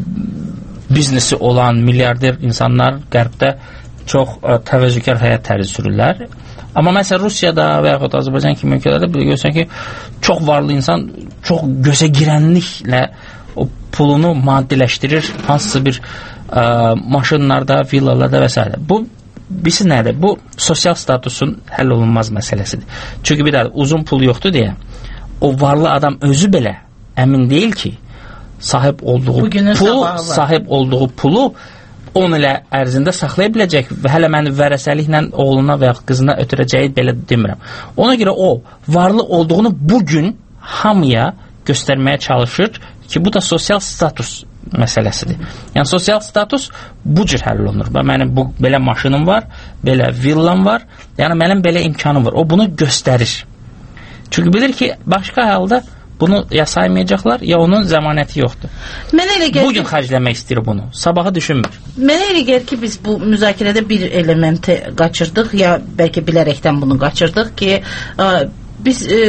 biznesi olan milyarder insanlar qərbdə çox ə, təvəzzükar həyat tərzi sürürlər. Amma məsələn Rusiyada və yaxud Azərbaycan kimi ölkələrdə belə görürsən ki, çox varlı insan çox gözə girənliklə o pulunu maddiləşdirir, hansısa bir ə, maşınlarda, villalarda və s. Bu birisi nədir? Bu sosial statusun həll olunmaz məsələsidir. Çünki bir də uzun pul yoxdur deyə o varlı adam özü belə əmin deyil ki, sahib olduğu pulu, sahib olduğu pulu on ilə ərzində saxlaya biləcək və hələ məni vərəsəliklə oğluna və ya qızına ötürəcəyi belə demirəm. Ona görə o varlı olduğunu bugün hamıya göstərməyə çalışır ki, bu da sosial status məsələsidir. Yəni sosial status bu cür həll olunur. Mənim bu belə maşınım var, belə villam var, yəni mənim belə imkanım var. O bunu göstərir. Çünki bilir ki, başqa halda bunu ya saymayacaqlar, ya onun zəmanəti yoxdur. Bugün xərcləmək istəyir bunu, sabahı düşünmür. Mənə elə gəlir ki, biz bu müzakirədə bir elementi qaçırdıq, ya bəlkə bilərəkdən bunu qaçırdıq ki, ə, biz ə,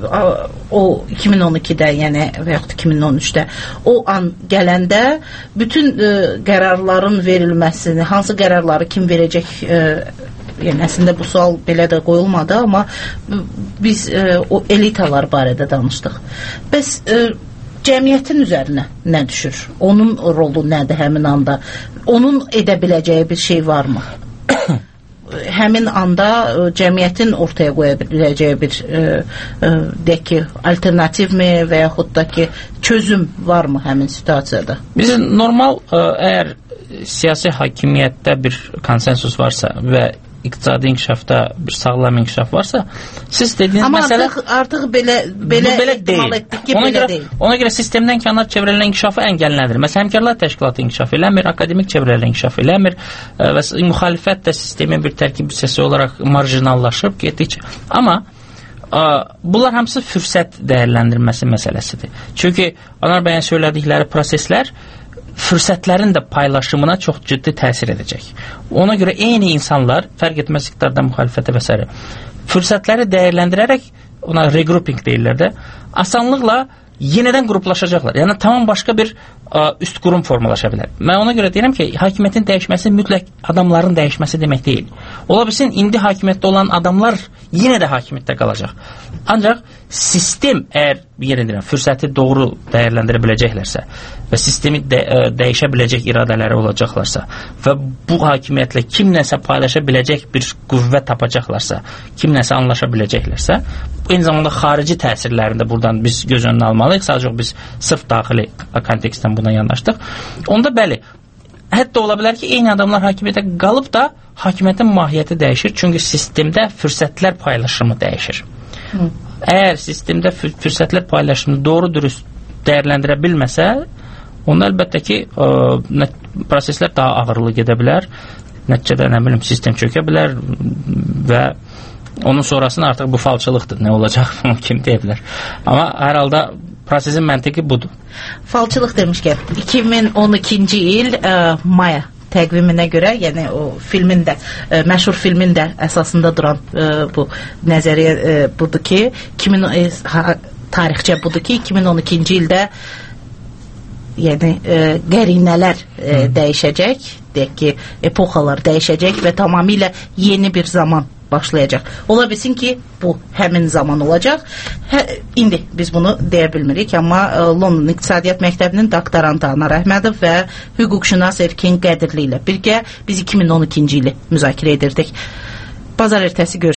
o iki min on ikidə, yəni və yaxud iki min on üçdə o an gələndə bütün ə, qərarların verilməsini, hansı qərarları kim verəcək, ə, yəni əslində bu sual belə də qoyulmadı, amma biz e, o elitalar barədə danışdıq. Bəs e, cəmiyyətin üzərinə nə düşür? Onun rolu nədir həmin anda? Onun edə biləcəyi bir şey varmı? Həmin anda e, cəmiyyətin ortaya qoya biləcəyi bir e, e, deyək ki, alternativmi və yaxud da ki, çözüm varmı həmin situasiyada? Biz normal e, əgər siyasi hakimiyyətdə bir konsensus varsa və iqtisadi inkişafda bir sağlam inkişaf varsa, siz dediyiniz amma məsələ... Amma artıq, artıq belə, belə, belə deyil. Ki, ona, belə görə, deyil. Ona görə sistemdən kənar çevrələn inkişafı əngəlləndir. Məsələn, Həmkarlar Təşkilatı inkişaf eləmir, akademik çevrələr inkişaf eləmir və müxalifət də sistemin bir tərkib hissəsi olaraq marjinallaşıb getdikcə. Amma ə, bunlar hamısı fürsət dəyərləndirməsi məsələsidir. Çünki onlar bəyan söylədikləri proseslər fürsətlərin də paylaşımına çox ciddi təsir edəcək. Ona görə eyni insanlar, fərq etməz iqtidardan müxalifətə və s. fürsətləri dəyərləndirərək, ona regrouping deyirlər də, asanlıqla yenidən qruplaşacaqlar. Yəni tamam başqa bir ə, üst qurum formalaşa bilər. Mən ona görə deyirəm ki, hakimiyyətin dəyişməsi mütləq adamların dəyişməsi demək deyil. Ola bilsin indi hakimiyyətdə olan adamlar yenə də hakimiyyətdə qalacaq. Ancaq sistem əgər yenə deyirəm, fürsəti doğru dəyərləndirə biləcəklərsə və sistemi də, ə, dəyişə biləcək iradələri olacaqlarsa və bu hakimiyyətlə kim nəsə paylaşa biləcək bir qüvvə tapacaqlarsa, kim nəsə anlaşa biləcəklərsə, eyni zamanda xarici təsirlərində buradan biz göz önünə almalıyıq. Sadəcə biz sırf daxili kontekstdən buna yanaşdıq. Onda bəli, hətta ola bilər ki, eyni adamlar hakimiyyətə qalıb da hakimiyyətin mahiyyəti dəyişir. Çünki sistemdə fürsətlər paylaşımı dəyişir. Hı. Əgər sistemdə fürsətlər paylaşımını doğru dürüst dəyərləndirə bilməsə, onda əlbəttə ki, ə, proseslər daha ağırlı gedə bilər. Nəticədə, nə bilim, sistem çökə bilər və onun sonrasında artıq bu falçılıqdır. Nə olacaq, kim deyə bilər. Amma hər halda prosesin məntiqi budur. Falçılıq demişkən, iki min on ikinci il ə, maya təqviminə görə, yəni o filmin də, ə, məşhur filmin də əsasında duran ə, bu nəzəriyyə ə, budur ki, iki min, ə, ha, tarixçə budur ki, iki min on ikinci ildə yəni ə, qərinələr ə, dəyişəcək, deyək ki, epoxalar dəyişəcək və tamamilə yeni bir zaman başlayacaq. Ola bilsin ki, bu həmin zaman olacaq. Hə, indi biz bunu deyə bilmirik, amma ə, London İqtisadiyyat Məktəbinin doktorantı Anar Əhmədov və hüquqşünas Erkin Qədirli ilə birgə biz iki min on ikinci ili müzakirə edirdik. Bazar ertəsi görüşürük.